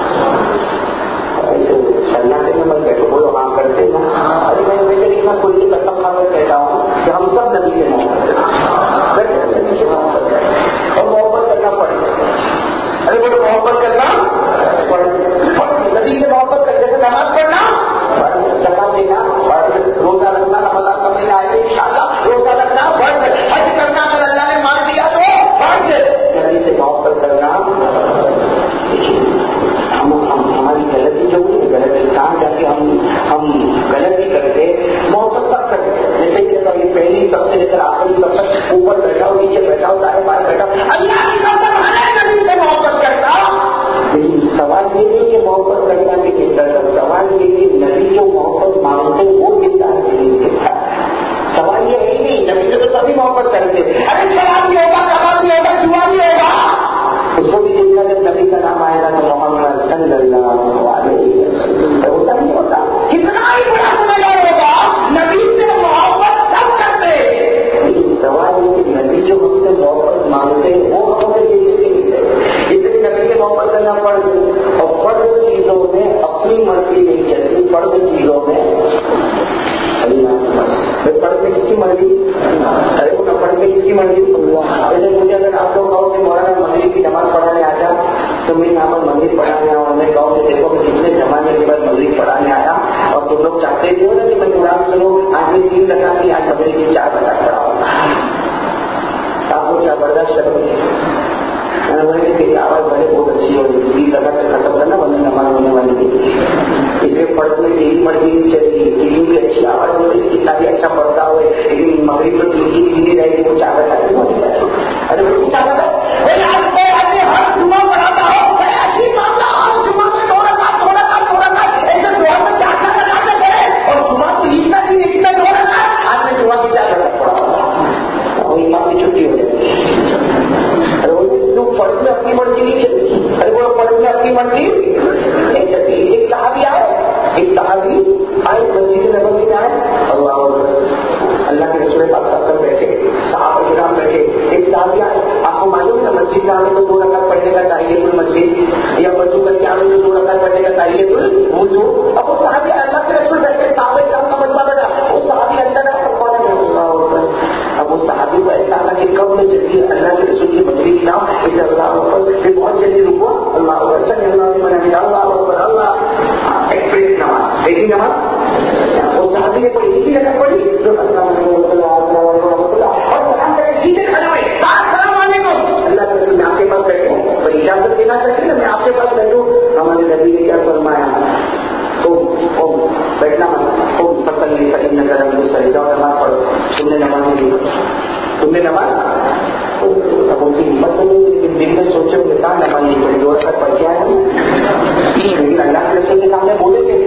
ऐसे सन्नाटे में मत बैठो, बोलो हाँ करते ना। अरे मैं वैसे इतना कोई की कसम खाकर कहता हूँ कि हम सब नबी से मोहब्बत करते हैं, नबी से मोहब्बत करते हैं और मोहब्बत करना पड़ेगा। अरे बोलो मोहब्बत करना पड़ेगा, नबी से मोहब्बत कर, जैसे नमाज पढ़ना, ज़कात देना, रोजा रखना, रमज़ान का महीना आएगा इंशाअल्लाह, रोजा रखना, हज करना, अगर अल्लाह ने मान दिया तो हज, नबी से मोहब्बत करना। हम हमारी गलती जो है, गलती कहाँ जाके हम हम गलती करते, मोहब्बत सब करते। जैसे कि ये पहली सबसे लेकर आखिरी सब तक ऊपर बैठा हो, नीचे बैठा हो, दाएं बाएं बैठा हो, अल्लाह की कसम नबी से मोहब्बत करता। लेकिन सवाल ये नहीं कि मोहब्बत करना भी नहीं करता, सवाल ये कि नबी जो मोहब्बत मांगते वो देता है नहीं देता। सवाल ये है ही नहीं, नबी से तो सभी मोहब्बत करते। अरे शराबी होगा, कबाबी होगा, जुआरी होगा, उसको भी देखना जब नबी का नाम आएगा तो मोहम्मद सल्लल्लाहु अलैहि वसल्लम होता नहीं होता। कितना ही बड़ा गुनहगार होगा, नबी से मोहब्बत सब करते। लेकिन सवाल ये कि नबी जो हमसे मोहब्बत मांगते हैं वो हमें देते नहीं देते। इसलिए नबी से मोहब्बत करना पड़ गई। और फर्ज चीजों में अपनी मर्जी नहीं चलती, फर्ज चीजों में पढ़ में किसकी मर्जी, अरे वो न पढ़ में किसकी मर्जी। जैसे मुझे अगर आप लोग कहो कि मौलाना मगरिब की नमाज पढ़ाने आ जा, तो मैं यहाँ पर मगरिब पढ़ाने आया और मैं कहूँ कि देखो मैं पिछले जमाने के बाद मगरिब पढ़ाने आया और तुम लोग चाहते थे ना कि मैं कुरान सुनो, आज मैं तीन रखा थी, आज मगरिब की चार रखा पढ़ाऊंगा। आप लोग क्या बर्दाश्त करोगे? तेरी आवाज भले बहुत अच्छी होगी, तीन रखा से खत्म करना वरना नमाज होने वाली थी। इसलिए पढ़ में तेरी मर्जी नहीं चलेगी, तेरी भी अच्छी आवाज हो रही, कितना भी अच्छा पढ़ता हो, लेकिन मगरिब तो तीन की तीन ही रहेगी, वो चार रखा क्यों होती है? अरे वो क्या कहता है, हर जुमा पढ़ाता हो, ऐसी मामला हर जुमा में दो रखा दो रखा दो रखा, ऐसे जुआ में चार चार रखा पड़े और जुमा तो इतना दिन इतना दो रखा, आज मैं जुमा की चार रखा पढ़ा और इमाम की छुट्टी हो जाएगी। लोग फर्ज में अपनी मर्जी नहीं चलती, अरे वो फर्ज में अपनी मर्जी नहीं चलती। एक सहाबी आए, एक सहाबी आए मस्जिद नबवी में आए, अल्लाह अल्लाह के रसूल पाक साहब बैठे, साहब इकराम बैठे, एक सहाबी आए। आपको मालूम है मस्जिद में आने तो दो रकात पढ़ने का ताहियतुल मस्जिद, या वजू करके आने तो दो रकात पढ़ने का ताहियतुल वुजू। अब वो सहाबी अल्लाह के रसूल बैठे, साहब इकराम का मजमा बैठा, वो सहाबी अंदर आया, अब वो सहाबी को ऐसा था कि कब में जल्दी अल्लाह के रसूल की बकरी की नाम इसे अल्लाह फिर बहुत जल्दी रुको, अल्लाह अल्लाह अल्लाह एक्सप्रेस नमाज, एक ही नमाज। वो सहाबी ने कोई एक ही जगह पढ़ी जो अल्लाह और सलाम करके सीधे खड़े हुए, सलाम अलैकुम। अल्लाह के रसूल आपके पास बैठो, तो इजाजत देना चाहिए ना, मैं आपके पास बैठूं। हमारे नबी ने क्या फरमाया, तो बैठना मत, तो फसल नहीं करी न करम को सही जाओ, नमाज पढ़ो। तुमने नमाज नहीं पढ़ी, तुमने नमाज तो अब उनकी हिम्मत तो नहीं, लेकिन दिन में सोचे उनके कहा नमाज नहीं पढ़ी, दो रकात पढ़ के आए, लेकिन अल्लाह के रसूल के सामने बोले थे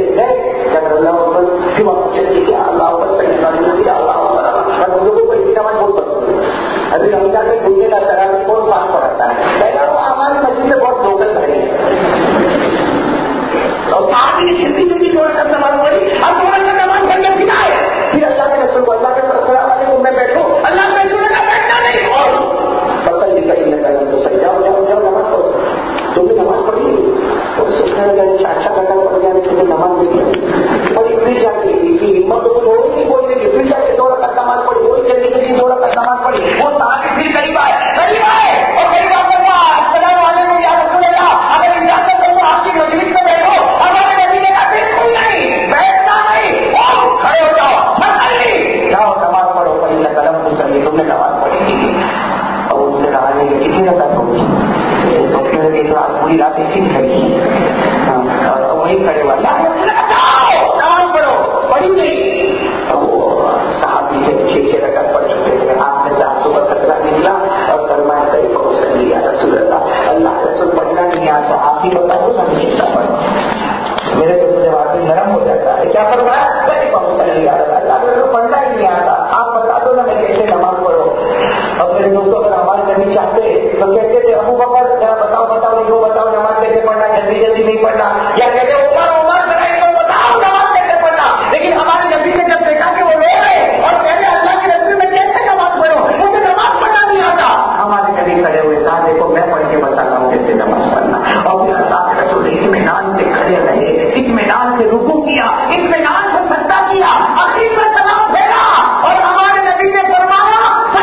آپ نے جلدی جلدی دو رکعت نماز پڑھی، اب دو رکعت نماز پڑھ کے پھر آئے، پھر اللہ کے رسول کو اللہ کے السلام علیکم میں بیٹھوں، اللہ کے رسول نے بیٹھنا نہیں، اور فصل لکھا ان کا تو سر جاؤ جاؤ جاؤ نماز پڑھو، تم نے نماز پڑھی اور سوچنے لگا چار چار گھنٹہ پڑھ جانے تمہیں نماز دیکھی اور پھر جا کے ہمت تو تھوڑی سی بولنے کی، پھر جا کے دو رکعت نماز پڑھی، وہی جلدی جلدی دو رکعت نماز پڑھی، وہ صحابی پھر قریب آئے قریب آئے اور قریب آ کر کہا السلام علیکم یا رسول اللہ، اگر اجازت ہو تو آپ کی مجلس میں بیٹھو، ہمارے نبی نے کہا بالکل نہیں، بیٹھنا نہیں، اور کھڑے ہو جاؤ، مسئلہ جاؤ نماز پڑھو، پڑھی نہ قلم کو سلیے، تم نے نماز پڑھی تھی، اور ان سے کہا نہیں کتنی رکعت ہوگی، سوچنے لگے تو آج پوری رات اسی کھڑی اور وہیں کھڑے ہوا، نماز پڑھو، پڑھی نہیں، وہ صحابی سے چھ چھ رکعت پڑھ چکے تھے، آپ میں سے آنسو کا قطرہ نکلا اور فرمایا کئی بہت صحیح یا رسول اللہ، اللہ رسول پڑھنا نہیں آتا، آپ ہی بتاؤ نا کیسا پڑھو، میرے تو جب آدمی نرم ہو جاتا ہے، کیا فرمایا کئی بہت صحیح یا رسول اللہ، اللہ رسول پڑھنا ہی نہیں آتا، آپ بتا دو نا میں کیسے نماز پڑھو۔ اور میرے دوستوں اگر نماز کرنی چاہتے تو کہتے تھے ابو بکر بتاؤ بتاؤ یہ بتاؤ نماز کیسے پڑھنا، جلدی جلدی نہیں پڑھنا، یا کہتے عمر عمر ذرا ان کو بتاؤ نماز کیسے پڑھنا، لیکن ہمارے نبی نے جب دیکھا کہ وہ رو رہے اور کہتے اللہ کے رسول میں کیسے نماز پڑھو، مجھے نماز پڑھنا نہیں آتا، ہمارے نبی کھڑے ہوئے کہا دیکھو میں پڑھ کے بتاتا ہوں کیسے نماز پڑھنا، اور پھر اللہ کے رسول اطمینان سے کھڑے رہے، اطمینان سے رکوع کیا، اطمینان سے سجدہ کیا، آخر میں سلام پھیرا اور ہمارے نبی نے فرمایا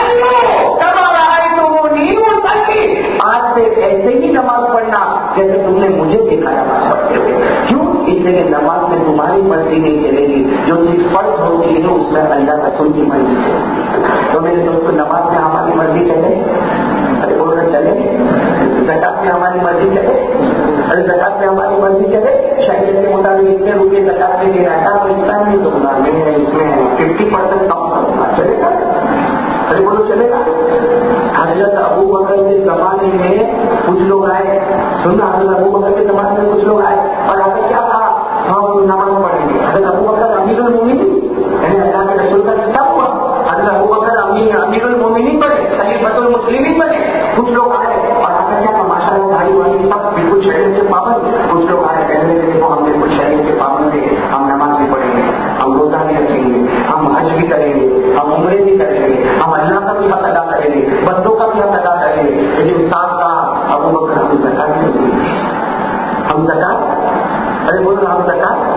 آج سے ایسے ہی نماز پڑھنا جیسے تم نے مجھے دیکھا نماز پڑھتے ہوئے، کیوں اس لیے نماز میں تمہاری مرضی نہیں چلے گی، جو چیز فرض ہوتی ہے اس میں اللہ رسول کی مرضی چلے، تو میرے دوستوں نماز میں ہماری مرضی چلے، ارے بول رہے چلے، زکات میں ہماری مرضی چلے، ارے زکات میں ہماری مرضی چلے، شریعت کے مطابق اتنے روپئے زکات میں دے رہا تھا اتنا نہیں دوں گا میں، اس میں ففٹی پرسینٹ کم کروں گا، چلے گا؟ ارے بولو چلے گا؟ حضرت ابو بکر کے زمانے میں کچھ لوگ آئے، سننا حضرت ابو بکر کے زمانے میں کچھ لوگ آئے اور حضرت کیا کہا ہم نماز پڑھیں گے، حضرت ابو بکر امیر المومنین یعنی اللہ کے رسول کا کتاب ہوا، حضرت ابو بکر امیر المومنین بنے، خلیفۃ المسلمین بنے، کچھ لوگ آئے اور حضرت کیا ماشاء اللہ داڑھی والی سب بالکل شریعت کے پابند، کچھ لوگ آئے کہنے لگے دیکھو ہم بالکل شریعت کے پابند ہیں، ہم نماز بھی پڑھیں گے، ہم روزہ بھی رکھیں گے، ہم حج بھی کریں گے، ہم عمرے بھی کریں گے، ہم اللہ کا بھی حق ادا کریں گے، بندوں کا بھی حق ادا کریں گے، لیکن ساتھ ساتھ ابو بکر ہم زکات نہیں دیں گے، ہم زکات ارے بول رہے ہم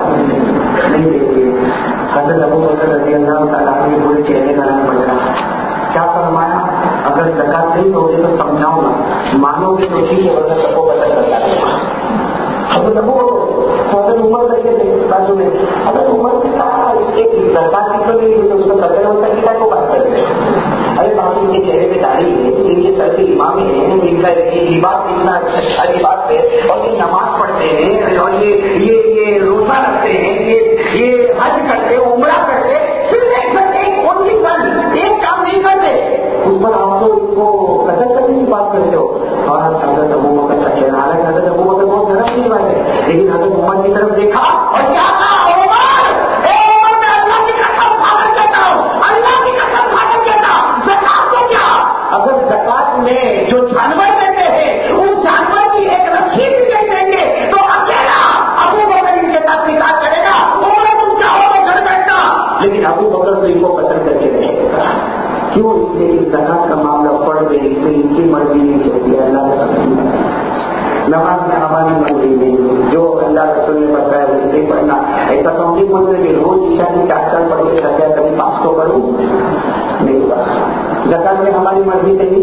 زکات نہیں دیں گے۔ حضرت ابو بکر رضی اللہ تعالیٰ کے پورے چہرے کا رنگ پڑ رہا، کیا فرمایا اگر زکات نہیں دو گے تو سمجھاؤں گا، مانو گے تو ٹھیک ہے ورنہ سب کو پتہ چل جائے گا۔ حضرت ابو حضرت عمر بیٹھے تھے بازو میں، حضرت عمر نے کہا اس کے زکات کی تو نہیں تو اس کو قدر ہوتا ہے کیا کو بات کر رہے ہیں، ارے باقی ان کے چہرے پہ داڑھی ہے، ان کے سر کے امام ہیں، ان کا لباس اتنا اچھا لباس ہے اور یہ نماز پڑھتے ہیں اور یہ یہ یہ روزہ رکھتے ہیں، یہ یہ حج کرتے عمرہ کرتے، صرف ایک ایک ان کی بند ایک کام نہیں کرتے، اس پر آپ تو اس کو قدر کرنے کی بات کرتے ہو۔ اور حضرت ابو بکر کا کہنا ہے حضرت ابو بکر بہت نرم نہیں والے، لیکن حضرت عمر کی طرف دیکھا اور کیا کہا عمر اے عمر میں اللہ کی قسم کھا کر کہتا ہوں، اللہ کی قسم کھا کر کہتا ہوں زکات تو کیا، اگر زکات میں جو جانور دیتے ہیں ان جانور کی ایک رسی بھی نہیں دیں گے تو اکیلا ابو بکر ان کے ساتھ نکاح کرے گا، عمر تم چاہو تو گھر بیٹھنا، لیکن ابو بکر تو ان کو قتل کر کے رہے گا، کیوں اس لیے کہ زکات کا معاملہ پڑ گئے، اس میں ان کی مرضی نہیں چلتی ہے، اللہ کا سب نماز میں ہماری مرضی نہیں، جو اللہ رسول نے بتایا اس سے پڑھنا، ایسا تو ہم نہیں بول رہے کہ روز عشاء کی چار چار پڑھ کے رکھا کبھی پانچ سو پڑھوں نہیں ہوا، زکات میں ہماری مرضی چلی،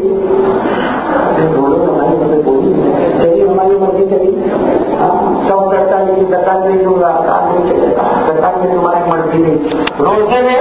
بولو ہماری مرضی بولی چلی، ہماری مرضی چلی، سب کرتا ہے لیکن زکات نہیں دوں گا، کام نہیں چلے گا، زکات میں تمہاری مرضی نہیں، روزے میں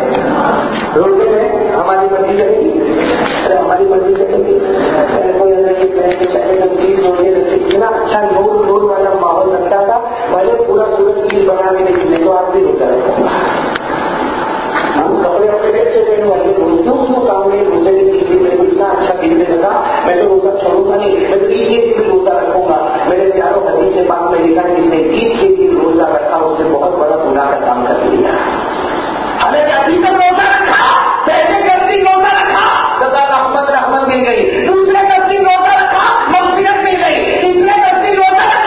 روزے میں ہماری مرضی چلے گی، ارے ہماری مرضی چلے گی، کوئی تیس روزے رکھتے، اتنا اچھا نور نور والا ماحول لگتا تھا، پہلے پورا سورج چیز بنا کے نہیں، میں تو آپ بھی روزہ رکھتا تھا، ہم کپڑے اپنے بیچے تھے والے کیوں کیوں کام نہیں روزے میں تیس دن میں اتنا اچھا دن لگا، میں تو روزہ چھوڑوں گا نہیں، میں تیس کے دن روزہ رکھوں گا، میرے پیاروں حدیث سے بات میں لکھا ہے جس نے تیس کے دن روزہ رکھا اس نے بہت بڑا گناہ کا کام کر لیا، ہمیں ابھی تک روزہ رکھا، پہلے غلطی روزہ رکھا سزا رحمت رحمت مل گئی، دوسرے غلطی روزہ رکھا مغفرت مل گئی، تیسرے غلطی روزہ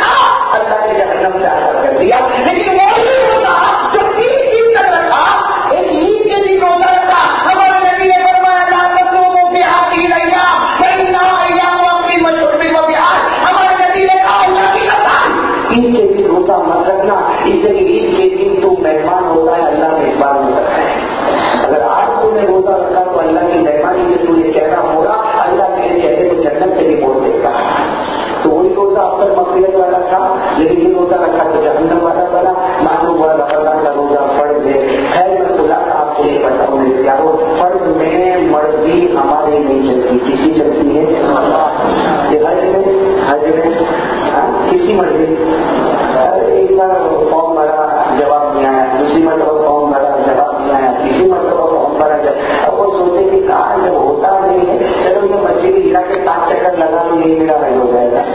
روزہ مت رکھنا، اس لیے عید کے دن تو مہمان ہوتا ہے، اللہ میزبان نہیں کرتا ہے. اگر آج تو نے روزہ رکھا تو اللہ کی مہربانی سے تو یہ کہنا ہوگا اللہ میرے چہرے کو جنت سے بھی موڑ دے گا. تو وہی روزہ افطر مغفرت والا تھا، لیکن یہ روزہ رکھا تو جہنم والا بنا. معلوم ہوا رمضان کا روزہ فرض ہے. خیر میں خدا کا آپ کو یہ بتاؤں میرے پیارو، فرض میں مرضی ہماری نہیں چلتی، کسی چلتی ہے یہ حج میں، حج میں کسی مرضی. ایک بار فارم بھرا جواب نہیں آیا، دوسری مرتبہ فارم بھرا جواب نہیں آیا، تیسری مرتبہ فارم بھرا جب اب وہ سوچے کہ کہاں جب ہوتا نہیں ہے چلو یہ مسجد ہلا کے سات چکر لگا لو، یہی میرا حج ہو جائے گا.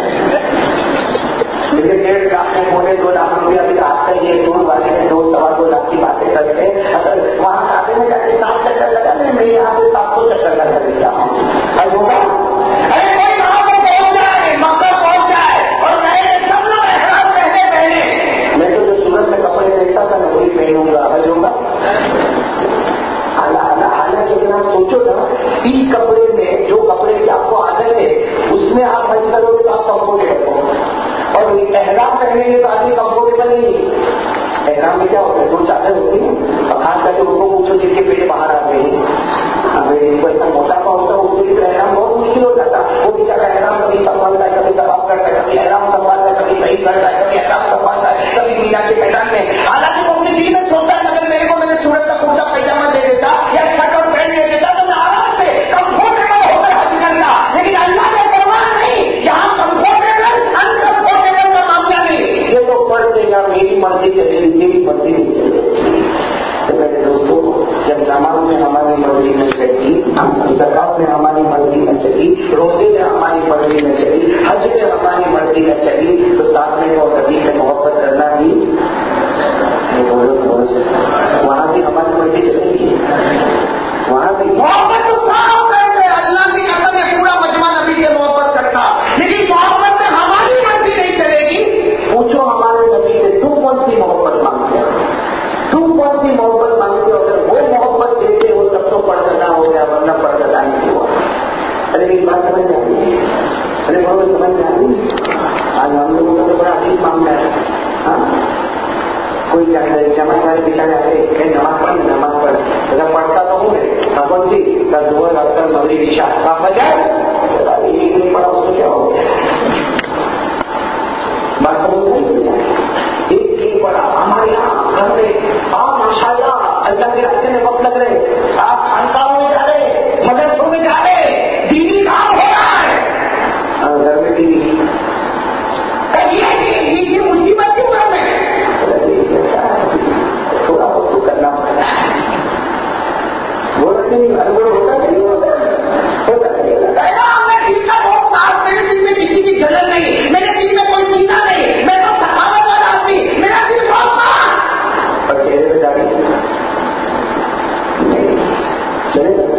لیکن ڈیڑھ لاکھ میں پونے دو لاکھ روپیہ ابھی آج کا یہ دور والے میں دو سوا دو لاکھ کی باتیں کرتے ہیں. اگر وہاں کھاتے میں جا کے سات چکر لگا لیں، میں یہاں پہ سات سو چکر لگا دیتا ہوں. حج ہوگا؟ ارے کوئی وہاں پہ پہنچ جائے، مکہ پہنچ جائے اور کہے سب لوگ احرام پہنے پہنے، میں تو جو سورج میں کپڑے دیکھتا تھا میں وہی پہنوں گا. حج ہوگا؟ حالانکہ اگر آپ سوچو نا، اس کپڑے میں جو کپڑے کی آپ کو عادت ہے اس میں آپ حج کرو گے تو آپ کمفورٹیبل ہو، اور احرام پہنیں گے تو آدمی کمفورٹیبل نہیں. احرام میں کیا ہوتا ہے؟ دو چادر ہوتی ہیں اور خاص کر کے ان کو پوچھو جن کے پیٹ باہر آ گئے ہیں، ہمیں کو ایسا موٹاپا ہوتا ہے اس کے لیے احرام بہت مشکل ہو جاتا ہے. وہ بیچارہ احرام کبھی سنبھالتا ہے، کبھی طواف کرتا ہے، کبھی احرام سنبھالتا ہے، کبھی صحیح کرتا ہے، کبھی احرام سنبھالتا ہے، کبھی مینا کے میدان میں. حالانکہ وہ اپنے دل میں سوچتا ہے مگر میرے کو میرے سورج کا کرتا پیجامہ دے دیتا یا شرٹ اور پینٹ دے دیتا تو میں آرام سے کمفورٹیبل ہو کر حج کرتا. لیکن اللہ نے پرواہ نہیں، یہاں کمفورٹیبل انکمفورٹیبل کا معاملہ نہیں. یہ تو پڑھ دے گا میری مرضی چلے گی، میری مرضی نہیں چلے گی. تو میرے دوستوں، جب نماز میں ہماری مرضی میں چلی، زکات میں ہماری مرضی میں چلی، روزے میں ہماری مرضی میں چلی، حج میں ہماری مرضی میں چلی، تو ساتھ میں اور نبی سے محبت کرنا ہی وہاں بھی ہماری مرضی چلے گی. وہاں بھی محبت تو صاف ہے، اللہ کی قسم ہے پورا مجمع نبی سے محبت کرتا، لیکن محبت میں ہماری مرضی نہیں چلے گی. پوچھو ہمارے نبی سے تو کون سی محبت مانگتے ہو، تو کون سی محبت مانگتے ہو؟ اگر وہ محبت دیتے ہو تب تو پڑھنا ہو گیا، ورنہ پڑھنا نہیں ہوا. ارے میری بات سمجھ میں آئی؟ ارے بہت سمجھ میں آئی. آج ہم لوگوں کا تو بڑا عجیب معاملہ ہے. ہاں کوئی کیا ہے جماعت والے بچارے آئے نماز پڑھ نماز پڑھ اگر پڑھتا تو ہوں میں کون سی کل دو رات کر مغرب عشاء کا بجائے ایک نہیں پڑھا اس کو کیا ہو بات سمجھ نہیں. ایک نہیں پڑھا ہمارے یہاں گھر میں آپ ماشاء اللہ اللہ کے راستے میں وقت لگ رہے، آپ خانقاہوں میں جا رہے، مدرسوں میں جا رہے، دینی کام ہو رہا ہے گھر میں دینی یہ مصیبت کیوں گھر میں؟ تھوڑا بہت تو کرنا پڑتا ہے. بولتے نہیں ہر ہوتا نہیں ہوتا ہوتا میں دل کا بہت صاف، میرے دل میں کسی کی جلن نہیں، میرے دل میں کوئی پینا نہیں، میں تو سخاوت والا آدمی، میرا دل بہت صاف. اور چہرے پہ جانے چلے گا.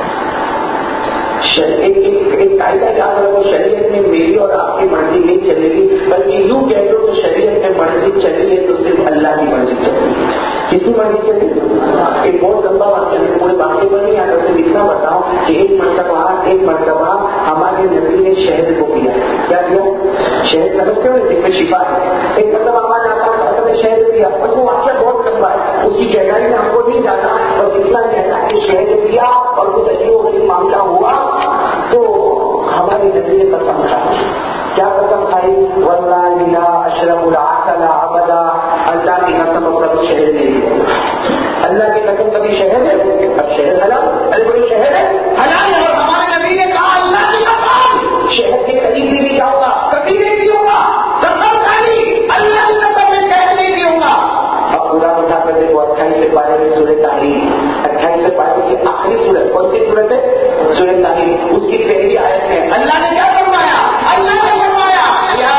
ایک قاعدہ یاد رکھو، شریعت میں میری اور آپ کی مرضی نہیں چلے گی، بلکہ یوں کہہ دو کہ شریعت میں مرضی چلی ہے تو صرف اللہ کی مرضی چلے گی. کسی مرضی چلے گی. ایک بہت لمبا واقعہ ہے، پورے واقعے پر نہیں آتا، اسے لکھنا بتاؤں کہ ایک مرتبہ ایک مرتبہ ہمارے نبی نے شہد کو کیا. کیا کیا؟ شہد سمجھتے ہو جس میں شفا ہے. ایک مرتبہ ہمارے آتا نے شہد کیا اور وہ واقعہ بہت لمبا ہے، اس کی گہرائی میں ہم کو نہیں جانا، اور اتنا کہنا کہ شہد کیا اور کچھ عجیب غریب معاملہ ہوا تو ہماری نبی نے قسم کھائی. کیا قسم کھائی؟ واللہ لا اشرب العسل ابدا، اللہ کی قسم اب کبھی شہد نہیں دیا. اللہ کی قسم کبھی شہد ہے؟ اب شہد حلال، ارے بڑی شہد ہے حلال ہے. اور ہمارے نبی نے کہا اللہ کی قسم شہد کے قریب بھی نہیں جاؤں گا، کبھی نہیں پیوں گا. قسم کھائی اللہ کی قسم میں شہد نہیں پیوں گا. اب پورا بتا کر دیکھو اٹھائیس پارے میں سورۃ تحریم، اٹھائیس پارے کی آخری سورت کون سی سورت ہے؟ سورۃ تحریم. اس کی پہلی آیت میں اللہ نے کیا فرمایا؟ اللہ نے فرمایا یا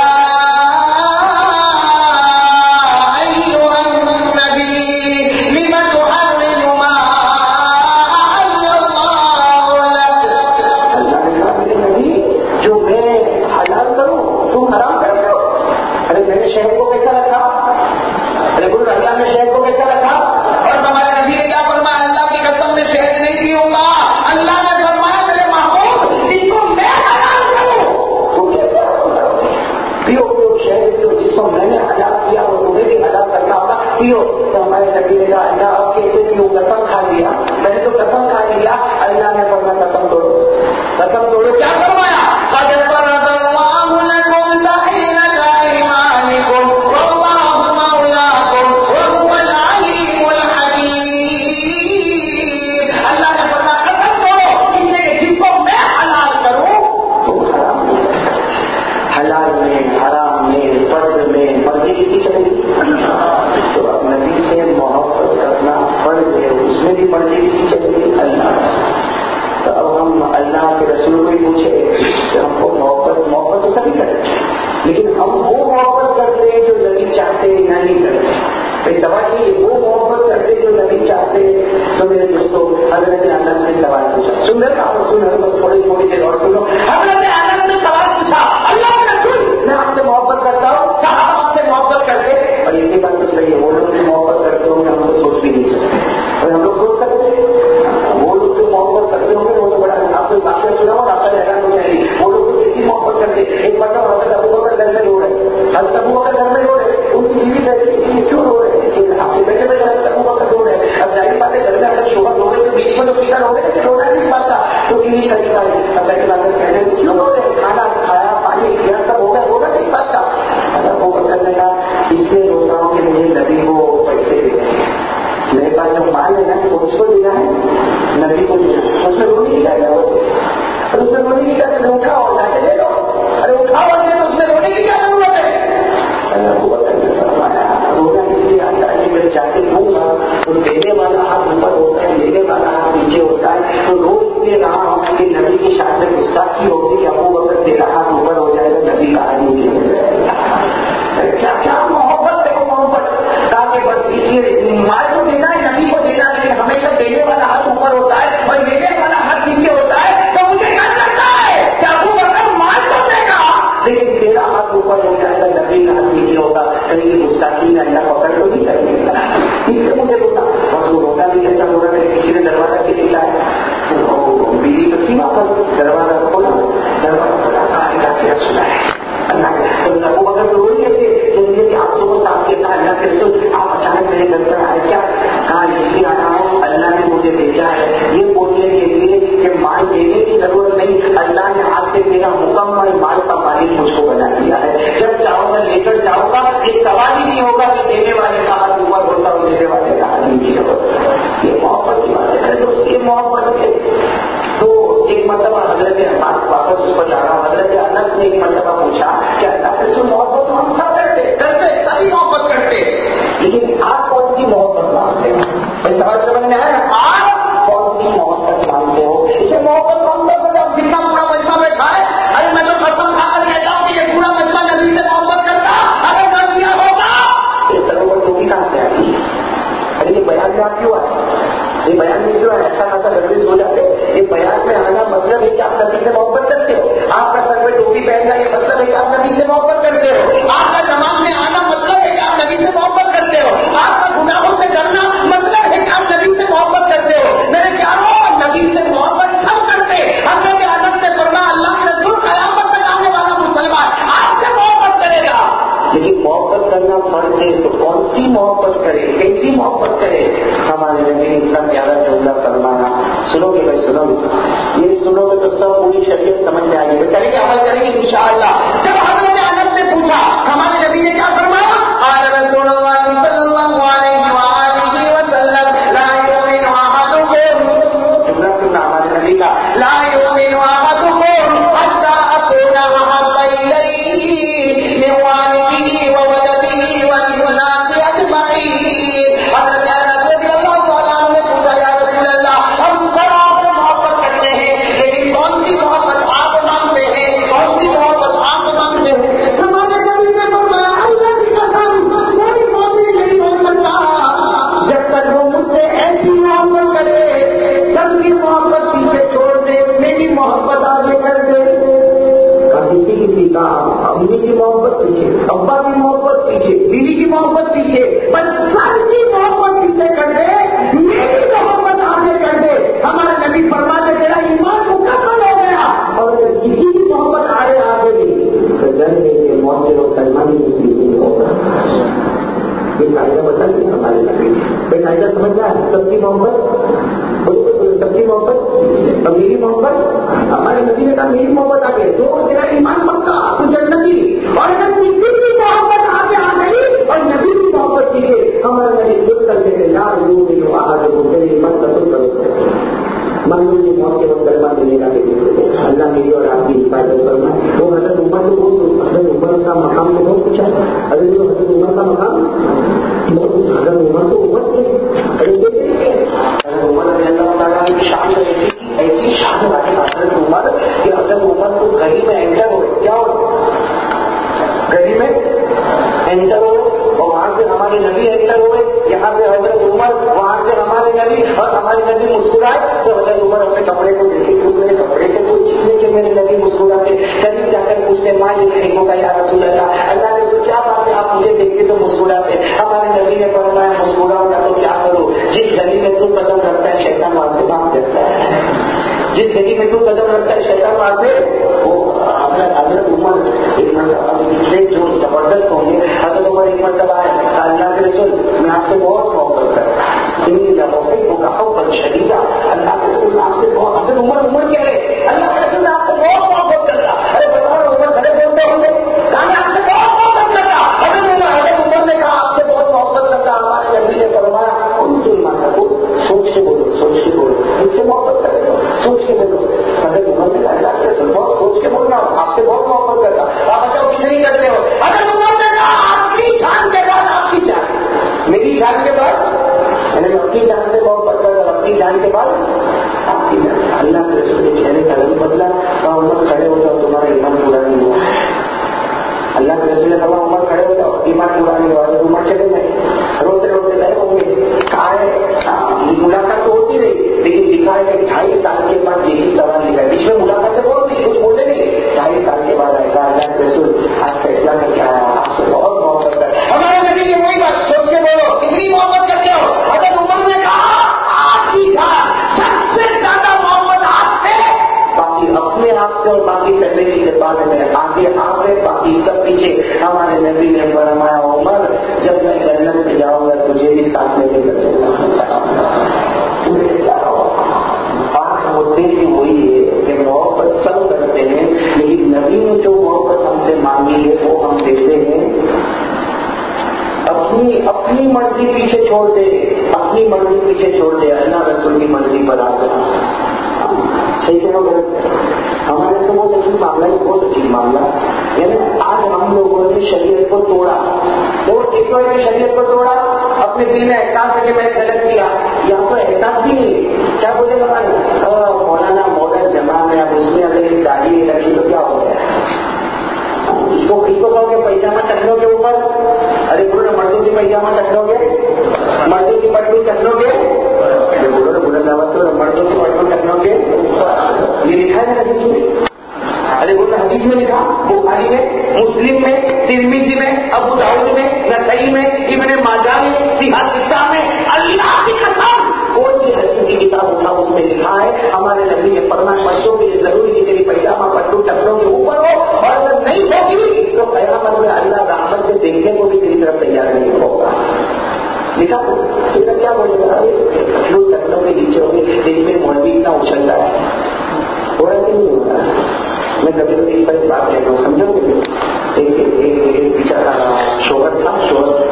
ایھا النبی لم تحرم ما احل اللہ لک. اللہ نے کہا میرے نبی جو میں حلال کروں تم حرام کرتے ہو. ارے میں نے شہد کو کیسا رکھا؟ ارے بول اللہ نے شہد کو کیسا رکھا؟ اور ہمارے نبی نے کیا فرمایا؟ اللہ کی قسم میں شہد نہیں پیوں گا. اللہ نے فرمایا میرے محبوب جس کو میں حلال کروں وہ کیسے حرام کروں؟ پیو پیو شہد پیو جس کو میں نے حلال کیا پیو. تو ہمارے نبی نے کہا اللہ اب کیسے پیوں؟ قسم کھا لیا. میں نے تو قسم کھا لیا. اللہ نے فرمایا قسم توڑو. قسم توڑو. کیا فرمایا؟ مرضی کسی چلے گی اللہ. تو اب ہم اللہ کے رسول کو ہی پوچھے کہ ہم کو محبت محبت تو سبھی کرتے لیکن ہم وہ محبت کرتے ہیں جو نبی چاہتے ہیں یا نہیں کرتے. بھائی سوال یہ وہ محبت کرتے جو نبی چاہتے ہیں. تو میرے دوستوں حضرت انس نے سوال پوچھا. سن رہے آپ سن رہے بس تھوڑی تھوڑی دیر اور سنو. حضرت انس نے سوال پوچھا اللہ کے رسول میں آپ سے محبت کرتا ہوں. صحابہ آپ سے محبت کرتے. اور یہ بات تو صحیح ہے وہ لوگ بھی محبت کرتے ہوں گے ہم کو سوچ بھی نہیں سکتے. اور ہم لوگ سوچ سکتے وہ لوگ جو محبت کرتے ہوں گے وہ تو بڑا آپ کو واقعہ سنا ہو آپ کا حیران ہو جائے گی. وہ لوگ تو کسی محبت کرتے. ایک مطلب حضرت ابو بکر گھر میں رو رہے حضرت ابو بکر گھر میں رو رہے ان کی بیوی گھر میں کیوں رو رہے آپ کے بیٹے بیٹے حضرت ابو بکر رو رہے. اب ظاہر بات ہے گھر میں اگر شوہر رو رہے تو بیچ میں تو فکر ہو گئے کہ رونا نہیں بات کا تو بیوی طریقہ ہے. اب بیٹے بات کہنے کیوں رو رہے کھانا کھایا پانی پیا سب ہو گیا رونا نہیں بات کا. حضرت ابو بکر نے کہا اس لیے روتا ہوں کہ مجھے نبی کو پیسے دے میرے پاس جو مال ہے نا تو اس کو دینا ہے نبی کو دینا. اس میں رونے کی کیا ضرورت ہے؟ اور اس میں رونے کی کیا اٹھا اور جا کے دے دو. ارے اٹھا اور دے دو اس میں رونے کی کیا ضرورت ہے؟ رونا اس لیے آتا ہے کہ جب جا کے دوں گا تو دینے والا ہاتھ اوپر ہوتا ہے لینے والا ہاتھ نیچے ہوتا ہے. تو رو اس لیے رہا ہوں کہ نبی کی شان میں گستاخی ہوگی کہ ابو بکر تیرا ہاتھ اوپر ہو جائے گا نبی کا ہاتھ نیچے ہو جائے گا. کیا کیا محبت ہے وہ محبت تاکہ بس یہ مال کو دینا ہے نبی کو دینا نہیں. ہمیشہ دینے والا ہاتھ اوپر ہوتا ہے اور لینے والا ہاتھ نیچے ہوتا ہے. تو مجھے کیا کرتا ہے کہ ابو بکر مال تو دے گا لیکن تیرا ہاتھ اوپر ہو جائے گا نبی کا ہاتھ نیچے ہوگا. کہیں یہ گستاخی میں اللہ پکڑ تو نہیں کرے گا. اس سے مجھے رونا بس وہ رونا بھی کیسا ہو رہا ہے. کسی نے دروازہ کے لیے آیا بیوی تو تھی وہاں پر دروازہ کھولا دروازہ کھولا اللہ کیا سنا ہے اللہ کے ابو بکر تو روئی رہے تھے کہ آپ کو صاف کہتا اللہ کے رسول آپ اچانک میرے گھر پر آئے کیا کہا اس لیے آنا ہوں اللہ نے مجھے بھیجا ہے یہ بولنے کے لیے کہ مال دینے کی ضرورت نہیں. اللہ نے آپ سے میرا مکمل مال کا مالک مجھ کو بنا دیا ہے. جب چاہوں گا لے کر جاؤں گا. یہ سوال ہی نہیں ہوگا کہ دینے والے کا ہاتھ اوپر ہوتا اور دینے والے کا ہاتھ نیچے ہوتا. یہ محبت کی بات ہے تو یہ محبت ہے. تو ایک مرتبہ حضرت عباس واپس اس پر جا رہا ہوں. حضرت انس نے ایک مرتبہ پوچھا کہ اللہ سے جو محبت تو ہم سب کرتے کرتے سبھی محبت کرتے لیکن آپ کون سی محبت مانگتے ہو؟ سوال سمجھ میں آیا آپ کون سی محبت مانگتے ہو؟ اسے محبت مانگتے ہو جب جتنا پورا مجمع بیٹھا ہے. ارے میں تو قسم کھا کر کہتا ہوں کہ یہ پورا مجمع نبی سے محبت کرتا اگر کر دیا ہوگا. یہ سروور ٹوپی کہاں سے آتی ہے؟ ارے یہ بیان میں آپ کیوں آئے؟ یہ بیان میں کیوں ہے ایسا خاصا گردش ہو جاتے. یہ بیان میں آنا مطلب ہے کہ آپ نبی سے محبت کرتے ہو. آپ کا سر میں ٹوپی پہننا یہ مطلب ہے کہ آپ نبی سے محبت کرتے ہو. آپ کا نماز میں آنا مطلب ہے کہ آپ نبی سے محبت کرتے ہو. آپ کا گناہوں سے ڈرنا مطلب ہے کہ آپ نبی سے محبت کرتے ہو. میرے پیارو نبی سے محبت سب کرتے. حضرت انس نے فرمایا اللہ کے رسول قیامت تک آنے والا مسلمان آپ سے محبت کرے گا. لیکن محبت کرنا فرض ہے تو کون سی محبت کرے کیسی محبت کرے؟ ہمارے نبی نے اتنا پیارا جملہ فرمایا. سنو گے بھائی سنو گے یہ سنو گے تو سب پوری شریعت سمجھ میں آ گئی. کریں گے عمل کریں گے انشاءاللہ. جب حضرت انس نے پوچھا ہمارے نبی نے کیا فرمایا؟ قال رسول اللہ صلی اللہ علیہ وآلہ وسلم لا یؤمن احدکم. جملہ سننا ہمارے نبی کا لا یؤمن احدکم حتی اکون احب الیہ من والدہ وولدہ والناس اجمعین. حضرت انس رضی اللہ تعالیٰ عنہ نے پوچھا یا رسول اللہ ہم سب آپ سے محبت کرتے ہیں لیکن کون سی محبت آپ مانگتے ہیں کون سی محبت آپ مانگتے ہیں؟ ہمارے نبی نے فرمایا اللہ کی قسم کوئی مومن نہیں ہو سکتا جب تک وہ مجھ سے ایسی محبت کرے سب کی محبت پیچھے چھوڑ دے میری محبت آگے کر دے. کسی کسی کا امی کی محبت پیچھے ابا کی محبت پیچھے بیوی کی محبت پیچھے بس سب کی محبت پیچھے کر دے یہ قاعدہ بتا دیا ہمارے نبی نے. قاعدہ سمجھنا ہے سب کی محبت, سب کی محبت اور میری محبت. ہمارے نبی نے کہا میری محبت آ گئی تو تیرا ایمان پکا تو جنتی. اور اگر کسی کی محبت آگے آ گئی اور نبی کی محبت کی گئی, ہمارا نبی خود کر کے یار وہ میرے آگے کو میرے ایمان کا خود کرو. منظور کی موت کے وقت کلمہ دینے کا دیکھتے اللہ میری اور آپ کی حفاظت کرنا. وہ حضرت عمر تو بہت حضرت عمر کا مقام تو بہت کچھ ہے. اگر جو حضرت عمر کا مقام بہت کچھ, حضرت عمر تو عمر تھے. حضرت عمر رضی اللہ تعالیٰ کی شان ایسی ایسی شان والی حضرت عمر کہ حضرت عمر کو گلی میں انٹر ہوئے, کیا ہو گلی میں انٹر ہوئے اور وہاں سے ہمارے نبی انٹر ہوئے, یہاں سے حضرت عمر, وہاں سے ہمارے نبی, اور ہمارے نبی مسکرائے تو حضرت عمر اپنے کپڑے کو دیکھے کہ میرے کپڑے کے کوئی چیز ہے کہ میرے نبی مسکراتے. قریب جا کر پوچھتے ماں یہ دیکھو کا یا رسول اللہ, اللہ کے کیا بات ہے آپ مجھے دیکھتے تو مسکراتے. ہمارے نبی نے فرمایا مسکراؤ یا تو کیا کرو, جس گلی میں تو قدم رکھتا ہے شیطان وہاں سے بھاگ جاتا ہے. جس گلی میں تو قدم رکھتا ہے شیطان وہاں سے. وہ حضرت حضرت عمر ایک مرتبہ جو زبردست ہوں گے, حضرت عمر ایک مرتبہ ہے اللہ کے رسول میں آپ سے بہت محبت کرتا ہوں, شدیدہ اللہ کے رسول آپ سے بہت. حضرت عمر عمر کہہ رہے اللہ کے رسول آپ سے بہت محبت کرتا. ارے بڑا عمر کھڑے بولتے ہوں گے میں آپ سے بہت محبت کرتا. حضرت عمر حضرت عمر نے کہا آپ سے بہت محبت کرتا. ہمارے نبی نے فرمایا ان سے مانا کو سوچ کے بولو, سوچ کے بولو, ان سے محبت کرے گا سوچ کے بولو. حضرت عمر نے کہا اللہ کے رسول بہت سوچ کے بولنا, آپ سے بہت محبت کرتا. آپ بتاؤ کتنی کرتے ہو. حضرت عمر نے کہا آپ کی جان کے بعد آپ کی جان, میری جان کے بعد میں نے اپنی جان سے بہت بدلا کر اپنی جان کے بعد آپ کی جان. اللہ کے رسول کے چہرے کا رنگ بدلا اور عمر کھڑے ہو جاؤ تمہارا ایمان پورا نہیں ہوا. اللہ کے رسول نے کہا عمر کھڑے ہو جاؤ ایمان پورا نہیں ہوا. عمر چلے گئے روتے روتے گئے ہوں گے. کہا ہے ملاقات تو ہوتی رہی لیکن لکھا ہے کہ ڈھائی سال کے بعد یہی سوال لکھا ہے. بیچ میں ملاقاتیں بہت تھی کچھ بولتے نہیں. ڈھائی سال کے بعد ایسا اللہ کے رسول آج فیصلہ کر کے آیا آپ سے بہت محبت کر. ہمارے نبی نے وہی بات سوچ کے بولو کتنی محبت کرتے ہو. حضرت عمر نے کہا آپ کی جان سب سے زیادہ محبت آپ سے, باقی اپنے آپ سے اور باقی پہلے کی سے بعد میں آگے آپ ہے باقی سب پیچھے. ہمارے نبی نے فرمایا عمر جب میں جنت میں جاؤں گا تجھے بھی ساتھ میں لے کر بات ہوتے ہی وہی ہے کہ محبت سب کرتے ہیں لیکن نبی نے جو محبت ہم سے مانگی ہے وہ ہم دیتے ہیں. اپنی اپنی مرضی پیچھے چھوڑ دے, اپنی مرضی پیچھے چھوڑ دے, اللہ رسول کی مرضی پر آ جا. صحیح کہ وہ غلط ہے. ہمارے تو بہت عجیب معاملہ ہے, بہت عجیب معاملہ. یعنی آج ہم لوگوں نے شریعت کو توڑا, وہ ایک تو نے شریعت کو توڑا, اپنے دل میں احساس ہے کہ میں نے غلط کیا. یہاں تو احساس بھی نہیں, کیا بولے ہمارے مولانا ماڈرن زمانہ ہے, اب اس میں اگر ایک گاڑی رکھی تو کیا ہو گیا. اس کو اس کو کہو کہ پیجامہ ٹکنوں کے اوپر, ارے بولو نا مردوں کی پیجامہ ٹکنوں کے, مردوں کی پٹو ٹکنوں کے, بولو نا بولو نا مردوں کی پٹو ٹکنوں کے, یہ لکھا ہے حدیث میں. ارے بولو حدیث میں لکھا, بخاری میں, مسلم میں, ترمذی میں, ابو داؤد میں, نسائی میں, ابن ماجہ میں, صحیح میں. اللہ کی قسم کوئی بھی حدیث کی کتاب ہوتا اس میں لکھا ہے ہمارے نبی نے فرمایا بچوں کے لیے ضروری کہ تیری پیجامہ پٹو ٹکنوں کے اوپر ہو, اور اگر نہیں ہوگی تو قیامت میں اللہ رحمت سے دیکھنے کو بھی تیری طرف تیار نہیں ہوگا. لکھا تو کیا بولے گا, پٹو ٹکنوں کے نیچے ہوگی لیکن میں مولوی اتنا اچھلتا ہے, ہو رہا کہ نہیں ہو رہا ہے. میں کبھی کبھی اس پر بات کہتا ہوں, سمجھو گے. ایک بیچارہ شوہر تھا, شوہر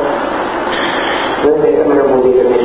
ویسے میرا مووی کرے,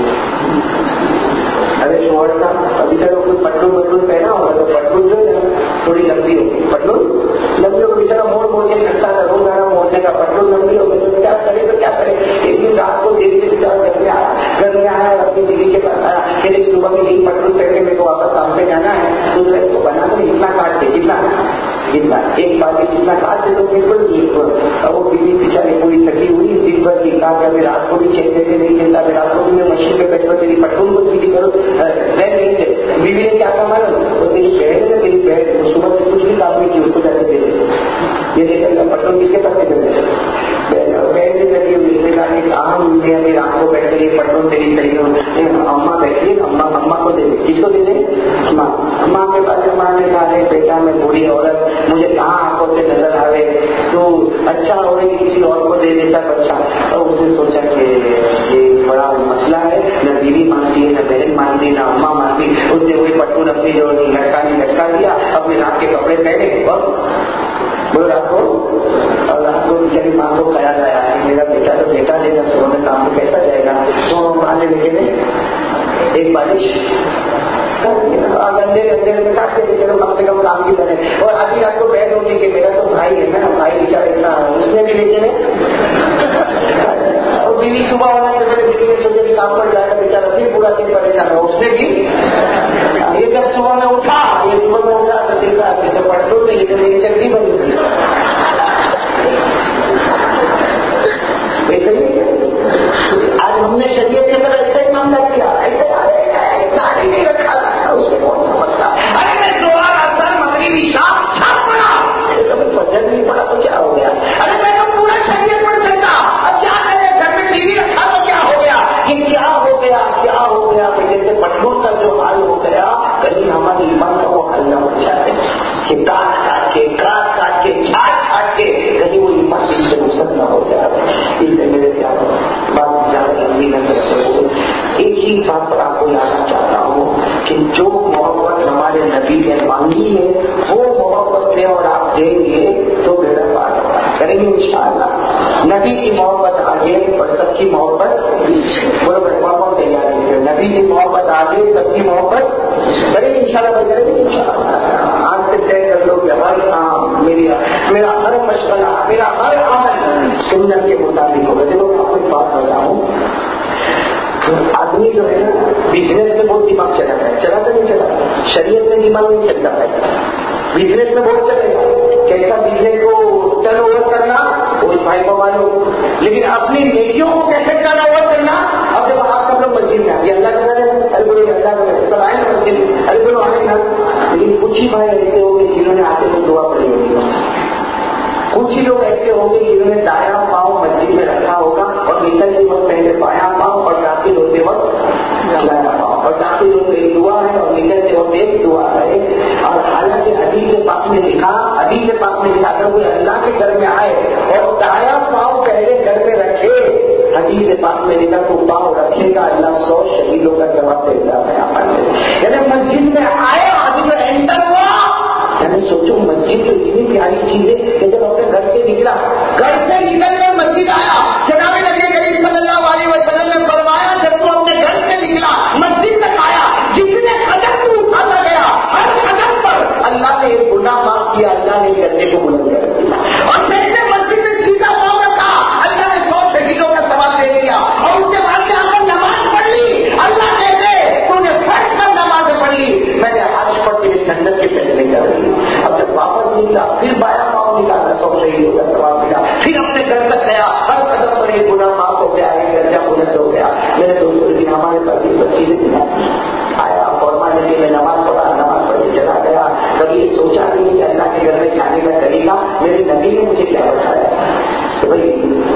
ارے شوہر کا ابھی چلو کوئی پٹرول پٹرول پہنا ہوگا تو پٹرول جو ہے تھوڑی لمبی ہوگی, پٹرول لمبی ہوگی, بیچارہ موڑ موڑ کے کھٹتا تھا روزانہ موڑنے کا, پٹرول لمبی ہوگی تو کیا کرے تو کیا کرے. ایک دن رات کو دیر سے بیچارہ گھر میں آیا, گھر میں آیا اور اپنی بیوی کے پاس آیا کہ نہیں صبح میں یہی پٹرول پہن کے میرے کو واپس کام پہ جانا ہے, تو اس کو بنا کر اتنا کاٹ دے, کتنا کتنا ایک بار جتنا کاٹ دے تو بالکل. وہ بیوی بیچاری پوری تھکی ہوئی دن بھر کی کام کر, رات کو بھی چین دیتے نہیں چلتا, رات کو بھی میں مشین پہ بیٹھ کر تیری پٹرول کو سیدھی کرو رہ نہیں تھے. بیوی نے کیا کہا مارا, تو تیری بہن ہے, تیری بہن صبح سے کچھ بھی کام نہیں کی, اس کو جاتے دے دے یہ دیکھ کر پٹرول کس کے پاس سے کرتے بہن نے کری ملنے کا ایک عام میں ابھی رات کو بیٹھ کر یہ پٹرول تیری صحیح اماں بیٹھی ہے, اماں اماں کو دے دے. کس کو دے دے, اماں. اماں کے پاس اماں نے کہا رہے بیٹا میں بوڑھی عورت, مجھے کہاں آنکھوں سے نظر آئے, تو اچھا ہوئے کہ کسی اور کو دے دیتا بچہ. اور اس نے سوچا کہ یہ بڑا مسئلہ ہے، نہ بیوی مانتی ہے، نہ بہن مانتی، نہ اماں مانتی. اس نے وہی پٹون اپنی جو لٹکا نہیں لٹکا دیا، اپنے رات کے کپڑے پہنے اور بولے رات کو اور رات کو بیچاری ماں کو خیال آیا کہ میرا بیٹا تو بیٹا دے گا، صبح میں کام میں کیسا جائے گا. تو ماں نے لکھے نے ایک بارش گندے گندے میں کاٹتے تھے، چلو کم سے کم کام کی بنے. اور آدھی رات کو بہن ہوگی کہ میرا تو بھائی ہے نا، بھائی بیچارا اتنا اس نے بھی لیتے ہیں. اور بیوی صبح ہونے سے پہلے بیوی نے سوچے کہ کام پر جائے گا بیچارا، پھر پورا دن پریشان ہے اس نے بھی. یہ جب صبح میں اٹھا یہ صبح میں اٹھا تو دیکھا کہ جب پٹرول میں لیکن میری چلتی بنی تھی. آج ہم نے شریعت کے اندر ایسا ہی معاملہ کیا، ایسے گاڑی نہیں رکھا تھا، اس کو کون سمجھتا. ارے میں زوال اثر مغربی شام چھاپ پڑا، کبھی فجر نہیں پڑا تو کیا ہو گیا. ارے میں تو پورا شریعت پر چلتا، اب کیا کرے، گھر میں ٹی وی رکھا تو کیا ہو گیا. یہ کیا ہو گیا کیا ہو گیا کہ جیسے پٹھوں کا جو حال ہو گیا، کہیں ہمارے ایمان کا وہ حل نہ ہو جائے کہ کاٹ کاٹ کے کاٹ کاٹ کے چھاٹ چھاٹ کے کہیں وہ ایمان سے رخصت نہ ہو جائے. اس لیے میرے پیار بات زیادہ لمبی نہ کرتے ہوئے ایک ہی بات پر آپ کو لانا چاہتا ہوں کہ جو محبت ہمارے نبی نے مانگی ہے وہ محبت ہے اور آپ دیں گے تو میرا بات کریں گے انشاءاللہ. نبی کی محبت آگے اور سب کی محبت پیچھے. بولو محبت تیار ہے، نبی کی محبت آگے سب کی محبت کریں گے انشاءاللہ. کریں گے انشاءاللہ. آج سے طے کر لو کہ ہر کام میری میرا ہر مشغلہ میرا ہر عمل سنت کے مطابق ہوگا. دیکھو آپ کو ایک بات بتاؤں، آدمی جو ہے نا بزنس میں بہت دماغ چلاتا ہے، چلاتا نہیں چلاتا. شریعت میں دماغ نہیں چلتا ہے. بزنس میں بہت چلے گا، کیسا بزنس کو ٹرن اوور کرنا وہ اس بھائی کو معلوم، لیکن اپنی نیکیوں کو کیسے ٹرن اوور کرنا. اب جب آپ سب لوگ مسجد میں آئے اللہ کا گھر ہے، ارے بولو اللہ کا گھر سب آئے نا مسجد، ارے بولو آئے نا. لیکن کچھ ہی بھائی ایسے ہو گئے جنہوں نے آتے ہوئے دعا پڑھی ہوگی، کچھ ہی لوگ ایسے ہوں گے جنہوں نے دایاں پاؤں مسجد میں رکھا ہوگا اور نکلتے وقت پہلے بایاں پاؤں اور داخل ہوتے وقت دایاں پاؤں، اور داخل ہوتے ایک دعا ہے اور نکلتے وقت ایک دعا ہے. اور حالانکہ حدیث پاک میں لکھا حدیث پاک میں لکھا اگر کوئی اللہ کے گھر میں آئے اور دایاں پاؤں پہلے گھر میں رکھے، حدیث پاک میں لکھا تو پاؤں رکھے گا اللہ سو شہیدوں کا جواب دے گا. یعنی مسجد میں آئے حدیث میں انٹر ہوا، یعنی سوچو مسجد تو اتنی پیاری چیز ہے کہ جب اپنے گھر سے نکلا، گھر سے نکل کر مسجد آیا، جناب نبی کریم صلی اللہ علیہ وسلم نے فرمایا جب تو اپنے گھر سے نکلا مسجد تک آیا، جتنے قدم تو اٹھاتا گیا ہر قدم پر اللہ نے ایک گناہ معاف کیا، اللہ نے کرنے کو بلند کر دیا. اور جیسے مسجد میں سیدھا پاؤں رکھا اللہ نے سو شہیدوں کا ثواب دے دیا. اور اس کے بعد سے آپ نے نماز پڑھ لی، اللہ کہتے تو نے فرض پر نماز پڑھ لی، میں نے حج پڑھ کے جنت کے فیصلے کر دی. اب جب واپس نکلا پھر بایاں پاؤں نکالا، سو شہیدوں کا ثواب ملا. پھر اپنے گھر تک گیا، ہر قدم پر یہ گناہ معاف ہو گیا، یہ درجہ بلند ہو گیا. میرے دوستوں لیکن ہمارے پاس یہ سب چیزیں نہیں. آیا فارمالٹی میں نماز پڑھا، نماز پڑھ کے چلا گیا، کبھی یہ سوچا بھی نہیں کہ اللہ کے گھر میں جانے کا طریقہ میرے نبی نے مجھے کیا بتایا. تو بھائی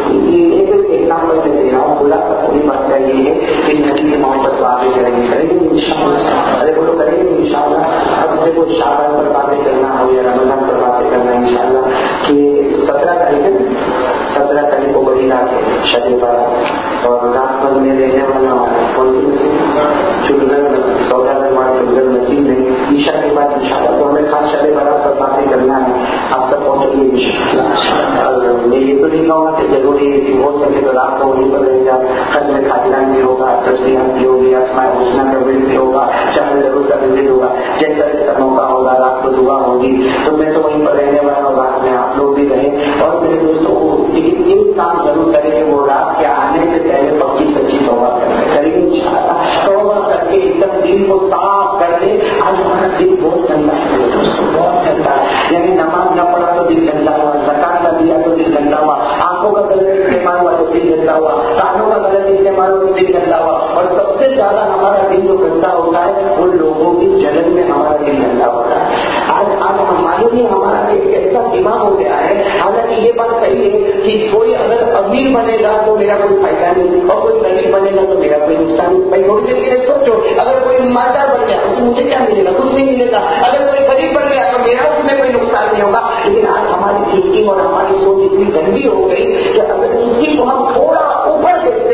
یہ ایک ایگزامپل میں دے رہا ہوں. بولا کا پوری بات کا یہ ہے کہ نبی کی محبت باتیں کریں گے کریں گے انشاءاللہ. ارے بولو کریں گے انشاءاللہ. اب دیکھو شعبان پر باتیں کرنا ہو یا رمضان پر باتیں کرنا انشاءاللہ کہ سترہ تاریخ ہے، سترہ تاریخ کو بڑی رات ہے شب بارات، اور رات بھر میں رہنے والا کون سی مسجد چلگل سوداگر والا چلگل مسجد میں عشاء کے بعد انشاءاللہ. تو ہمیں خاص شب بارات پر باتیں کرنا ہے، آپ سب پہنچے گے انشاءاللہ. میں یہ تو نہیں کہوں گا کہ ضروری ہے کہ ہو سکے تو رات کو وہیں پر رہے گا، ختم خاطران بھی ہوگا، تصویرات بھی ہوگی، اسماء حسنہ کا وزٹ بھی ہوگا، چاہے ضرور کا وزٹ ہوگا، جیسا جیسا موقع ہوگا رات کو دعا ہوگی. تو میں تو وہیں پر رہنے والا ہوں، رات میں آپ لوگ بھی رہیں. اور میرے دوستوں کو لیکن ایک کام ضرور کریں کہ وہ رات کے آنے سے پہلے پکی سچی توبہ کریں گے انشاءاللہ. توبہ کر کے ایک دم دل کو صاف کر دے. آج ہمارا دل بہت گندا ہے میرے دوستوں، بہت گندا ہے. یعنی نماز نہ پڑھا تو دل گندا ہوا، زکات نہ دیا تو دل گندا ہوا، آنکھوں کا غلط استعمال ہوا تو دل گندا ہوا، کانوں کا غلط استعمال ہوا تو دل گندا ہوا. اور سب سے زیادہ ہمارا دل جو گندا ہوتا ہے ان لوگوں کی جلن میں ہمارا دل گندا ہوتا ہے. آج آج ہم معلوم نہیں ہمارا ایک ایسا دماغ ہو گیا ہے. حالانکہ یہ بات صحیح ہے کہ کوئی اگر امیر بنے گا تو میرا کوئی فائدہ نہیں، اور کوئی غریب بنے گا تو میرا کوئی نقصان نہیں. بھائی تھوڑی دیر کے لیے سوچو، اگر کوئی ایماندار بن گیا تو مجھے کیا ملے گا؟ کچھ نہیں ملے گا. اگر کوئی غریب بن گیا تو میرا اس میں کوئی نقصان نہیں ہوگا. لیکن آج ہماری تھنکنگ اور ہماری سوچ اتنی گندی ہو گئی کہ اگر کسی کو ہم تھوڑا اوپر دیکھتے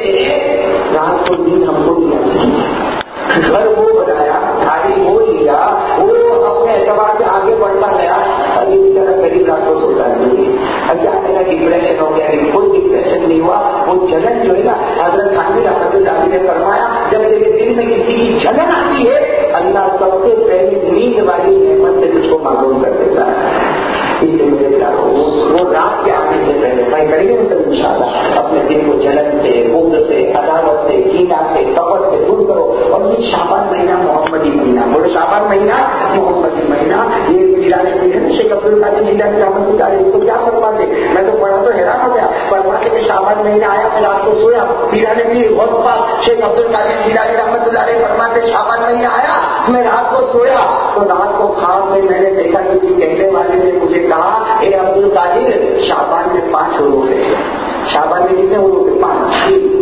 رات کو نیند ہم کو نہیں آتی. گھر وہ بنایا, گاڑی وہ لیا, وہ اپنے اعتبار سے آگے بڑھتا گیا, ابھی بیچارہ غریب رات کو سوتا نہیں. ابھی میرا ڈپریشن ہو گیا, کوئی ڈپریشن نہیں ہوا. وہ جلن جو ہے نا, حضرت تھانوی رحمۃ اللہ علیہ نے فرمایا جب تیرے دل میں کسی کی جلن آتی ہے اللہ سب سے پہلے نیند والی نعمت سے تجھ کو معلوم کر دیتا ہے. اس لیے میرے پیارو وہ رات کے آنے سے پہلے میں کریں گے سب ان شاء اللہ اپنے دل کو جلن سے, بغض سے, عداوت سے, کینہ سے, کفر سے دور کرو. اور یہ شعبان مہینہ محمدی مہینہ, بولو شعبان مہینہ محمدی مہینہ. یہ جیلانی پیر ہے شیخ عبد القادر جیلانی رحمۃ اللہ علیہ, اس کو کیا فرماتے, میں تو پڑھا تو حیران ہو گیا. فرماتے کہ شعبان مہینہ آیا, میں رات کو سویا, جیلانی پیر غوث پاک شیخ عبد القادر جیلانی رحمۃ اللہ علیہ فرماتے شعبان مہینہ آیا, میں رات کو سویا تو رات کو خواب میں میں نے دیکھا کسی کہنے والے نے مجھے کہا اے عبد القادر شعبان میں پانچ حروف ہے. شعبان میں کتنے حروف ہے؟ پانچ.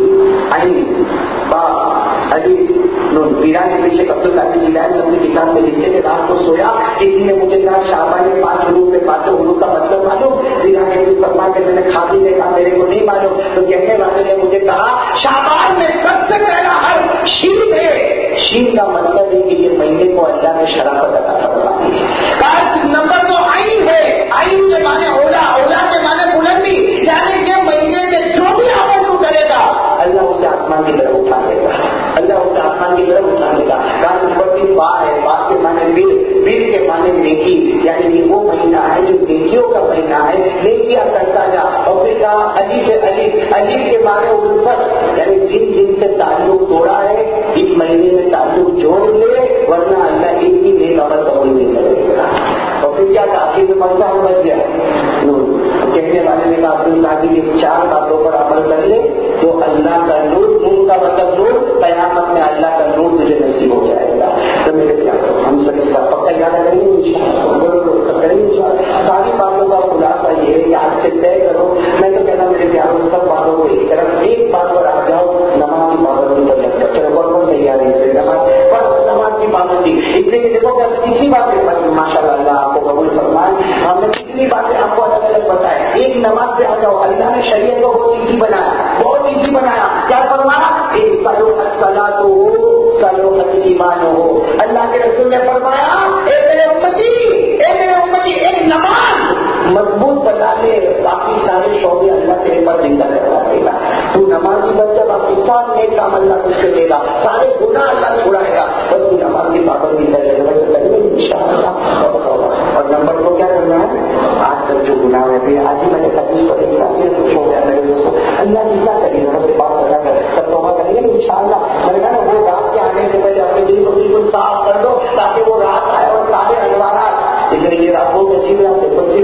عین, با, الف, نون. پیران پیچھے عبد القادر جیلانی اپنی کتاب میں لکھتے تھے رات کو سویا کسی نے مجھے کہا شعبان میں پانچ حروف ہے. پانچوں حروف کا مطلب معلوم؟ پیران فرما کے میں نے کھا بھی دیکھا, میرے کو نہیں معلوم. تو کہنے والے نے مجھے کہا شعبان میں سب سے پہلا حرف شین ہے. شین کا مطلب ہے کہ یہ مہینے کو اللہ نے شرافت عطا فرمائی ہے. نمبر دو عین ہے. عین کے معنی اولا, اولا کے معنی بلندی, یعنی کہ مہینے میں جو بھی عمل تو کرے گا اللہ اسے آسمان کی طرف اٹھا دے گا, اللہ اسے آسمان کی طرف اٹھا دے گا. کہا نمبر تین با ہے, با کے معنی بیر, بیر کے معنی نیکی, یعنی یہ وہ مہینہ ہے جو نیکیوں کا مہینہ ہے, نیکیاں کرتا جا. اور پھر کہا علیف ہے, علیف, علیف کے معنی الفت, یعنی جن جن سے تعلق توڑا ہے اس مہینے میں تعلق جوڑ لے, ورنہ اللہ ایک بھی نیک عمل قبول نہیں کرے گا. اور پھر کیا تھا آخر میں منگا ہو بچ گیا نور. کہنے والے نے کہا عبد القادر یہ چار باتوں پر عمل کر لے تو اللہ کا نور, نور کا مطلب نور, قیامت میں اللہ کا نور تجھے نصیب ہو جائے گا. تو میرے پیارے ہم سب اس کا پکا ارادہ کریں گے انشاءاللہ, کریں گے انشاءاللہ. ساری باتوں کا خلاصہ یہ ہے کہ آج سے طے کرو. میں تو کہتا ہوں میرے پیاروں سب باتوں کو ایک طرف ایک بات پر آ جاؤ, نماز کی پابندی پر لگ جاؤ. چلو کون کون تیار ہے اس نماز پر, نماز کی پابندی. اس لیے کہ دیکھو کتنی باتیں ماشاء اللہ آپ کو قبول فرمائے, ہم نے کتنی باتیں آپ کو الگ الگ بتائے. ایک نماز پہ آ جاؤ, اللہ نے شریعت کو بہت ایزی بنایا, بہت ایزی بنایا. کیا فرمایا, ایک سالو الصلاۃ ہو سالو ایمان ہو. اللہ کے رسول نے فرمایا اے میرے امتی, اے میرے امتی, ایک نماز مضبوط بتا لے, باقی سارے شعبے اللہ تیرے پر زندہ کروا دے گا. تو نمازی بن جب آپ ساتھ نیک کام اللہ تجھ سے دے گا, سارے گناہ اللہ چھڑائے گا. بس تو نماز کی پابندی کرے گا, ویسے کرے گا انشاءاللہ. اور نمبر کو کیا کرنا ہے, آج تک جو گناہ ہوتے ہیں, آج ہی میں نے حدیث پڑھی تھی, کچھ ہو گیا میرے دوستوں, اللہ کی کیا کرے گا, سے بات کرنا کر سب توبہ کریں گے انشاءاللہ. میں نے کہا نا وہ رات کے آنے سے پہلے اپنے دل کو بالکل صاف کر دو تاکہ وہ رات آئے اور سارے انوارات. اس لیے یہ رات بہت اچھی بات ہے, کچھ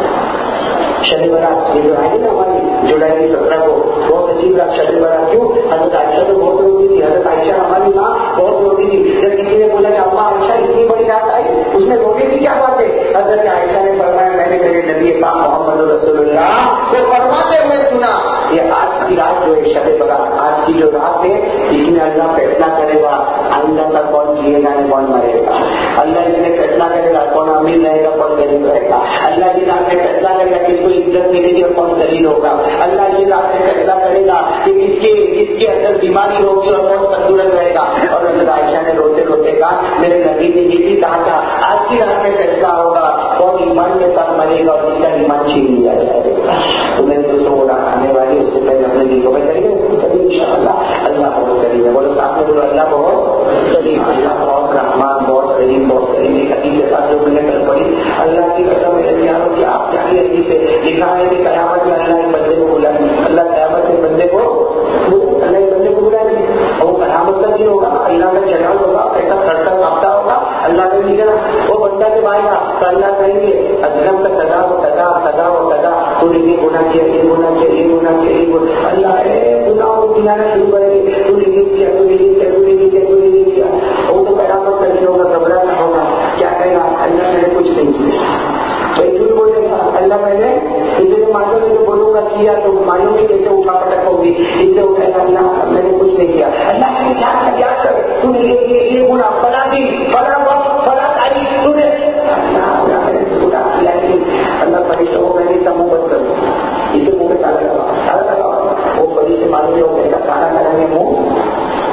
رات شب برات یہ جو آئے گی نا ہماری جولائی کی سترہ کو, بہت اچھی بات شب برات. کیوں, حضرت عائشہ تو بہت روتی تھی, حضرت عائشہ ہماری ماں بہت روتی تھی. جب کسی نے بولا کہ اماں عائشہ اتنی بڑی رات آئی, اس میں رونے کی کیا بات ہے, حضرت عائشہ نے فرمایا میں نے میرے نبی پاک محمد رسول اللہ کو فرماتے ہوئے سنا یہ آج کی رات جو ہے شب برات, آج کی جو رات ہے اس میں اللہ فیصلہ کرے گا آئندہ کا کون جیے گا کون مرے گا. اللہ اس میں فیصلہ کرے گا کون امیر رہے گا کون غریب رہے گا. اللہ اس رات میں فیصلہ کرے گا کس کو عزت ملے گی اور کون ذلیل ہوگا. اللہ اس رات میں فیصلہ کرے گا کہ کس کے کس کے اندر بیماری ہوگی اور کون تندرست رہے گا. اور حضرت عائشہ نے روتے روتے کہا میرے نبی نے یہ بھی کہا تھا آج کی رات میں فیصلہ ہوگا کون ایمان کے ساتھ مرے گا اور اس کا ایمان چھین لیا جائے گا. تو میرے دوستوں کو آنے والی اس سے پہلے اپنے دل کو میں کریں گے کبھی ان شاء اللہ اللہ بہت قریب ہے. بولو ساتھ میں بولو اللہ بہت قریب, اللہ بہت رحمان بہت رحیم بہت قریب. ایک حدیث کے ساتھ جو میں نے کل پڑھی, اللہ کی قسم میرے پیاروں کہ آپ کیا کی حدیث سے لکھا ہے کہ قیامت میں اللہ ایک بندے کو بلائیں, اللہ قیامت کے بندے کو اللہ ایک بندے کو بلائیں گے. اور وہ قیامت کا دن ہوگا, اللہ کا جلال ہوگا, ایسا کھڑتا کاپتا ہوگا. اللہ نے لکھا وہ بندہ جب آئے گا تو اللہ کہیں گے اجنب کا سدا و سدا سدا و سدا, تو یہ گناہ کیا یہ گناہ کیا یہ گناہ کیا یہ گناہ, اللہ ہے گناہوں کو گنانا شروع کریں گے, تو نے یہ کیا تو یہ کیا تو یہ کیا تو یہ کیا. وہ تو قیامت کا دن ہوگا, گھبرانا ہوگا, کیا کہے گا اللہ میں نے کچھ نہیں کیا. بھائی جھوٹ بولے گا اللہ میں نے اتنے معلوم ہے کہ بولوں گا کیا تو معلوم ہے کیسے اٹھا پٹک ہوگی, اس سے اٹھے گا اللہ میں نے کچھ نہیں کیا. اللہ نے یاد کر یاد کر تو نے یہ یہ گنا فلاں دن فلاں وقت فلاں تاریخ تو نے گنا کیا. اللہ فرشتوں کو میں نے اس کا منہ بند کر دوں, اسے منہ پہ تالا لگا تالا لگا. وہ فرشتے معلوم ہے وہ کیسا تالا لگانے منہ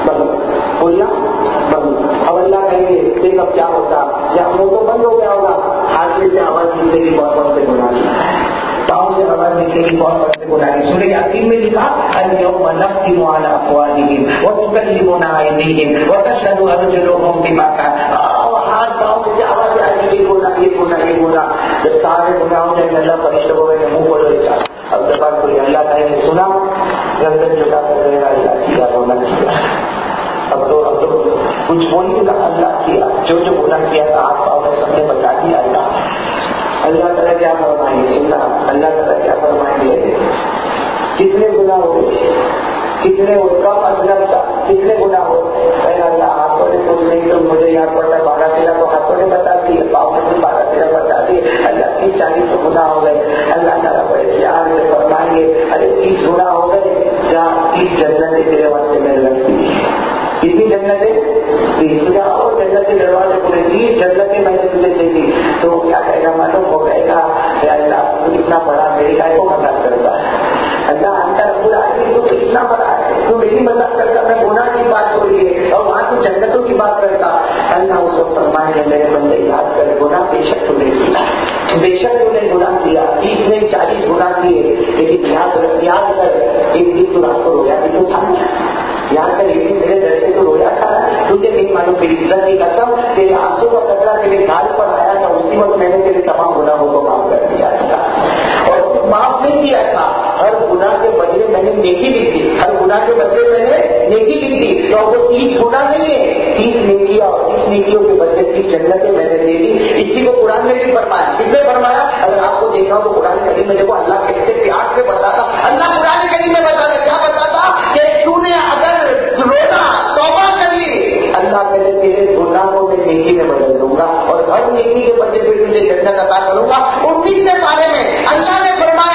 بولنے کی کون بات سے بلائے. سورہ یاسین میں لکھا الیوم نختم علی افواہہم وتکلمنا ایدیہم وتشہد ارجلہم بما کانوا. ہاتھ پاؤں سے آواز آئے گی یہ گناہ یہ گناہ یہ گناہ. جب سارے گناہ ہو جائیں اللہ فرشتوں کو میرے منہ کھولو اس کا. اب جب بات کوئی اللہ تعالیٰ نے سنا گردن جھکا کر میرا اللہ کیا رونا کیا. اب تو اب تو کچھ بولنے کا اللہ کیا جو جو گناہ کیا تھا آپ پاؤں نے سب نے بتا دیا. اللہ اللہ تعالیٰ کیا فرمائیں گے سننا اللہ تعالیٰ کیا فرمائیں گے کتنے گناہ ہو کتنے کم ازلم تھا کتنے گناہ ہو. پہلے اللہ ہاتھوں نے کچھ نہیں تو مجھے یاد پڑتا بارہ تیرہ تو ہاتھوں نے بتا دیے پاؤں نے بھی بارہ تیرہ بتا دیے. اللہ تیس چالیس تو گناہ ہو گئے. اللہ تعالیٰ بڑے پیار سے فرمائیں گے ارے تیس گناہ ہو گئے جہاں تیس جنتیں تیرے واسطے میں لگتی ہے. کتنی جنتیں تیس جاؤ جنت کے دروازے پورے تیس جنتیں میں نے تجھے دے دی. تو کیا کہے گا معلوم ہو گئے گا کہ اللہ تو اتنا بڑا میری گائے کو مذاق کرتا ہے. اللہ انت رب العالمین تو اتنا بڑا ہے تو میری مذاق کرتا میں گناہ کی بات ہو رہی ہے اور وہاں تو جنتوں کی بات کرتا. اللہ اس کو فرمائیں گے میرے بندے یاد کرے گناہ بے شک تو نہیں کیا بے شک تو نے گناہ کیا تیس نے چالیس گناہ کیے لیکن یاد رکھ یاد کر ایک دن تو رات کو رویا بھی تو تھا یاد کر ایک دن میرے ڈر سے تو رویا تھا تجھے نہیں معلوم میری عزت نہیں کرتا تیرے آنسو کا قطرہ تیرے گال پر آیا تھا اسی وقت میں نے تیرے تمام گناہوں کو معاف کر دیا تھا. اور معاف نہیں کیا تھا ہر گناہ کے بدلے میں نے نیکی لکھ دی. ہر گناہ کے بدلے میں نے نیکی لکھ دی. تو وہ تیس گناہ نہیں ہے تیس نیکیاں اور تیس نیکیوں کے بدلے تیس جنتیں میں نے دے دی. اسی کو قرآن میں بھی فرمایا. کس نے فرمایا؟ اگر آپ کو دیکھا ہو تو قرآن کریم میں دیکھو اللہ کیسے پیار سے بتاتا. اللہ قرآن کریم میں بتاتا کیا بتاتا کہ تو نے اگر رونا توبہ کر لی اللہ پہلے تیرے گناہوں میں نیکی میں بدل دوں گا اور ہر نیکی کے بدلے پہ تجھے جنت عطا کروں گا. انیسویں پارے میں اللہ نے فرمایا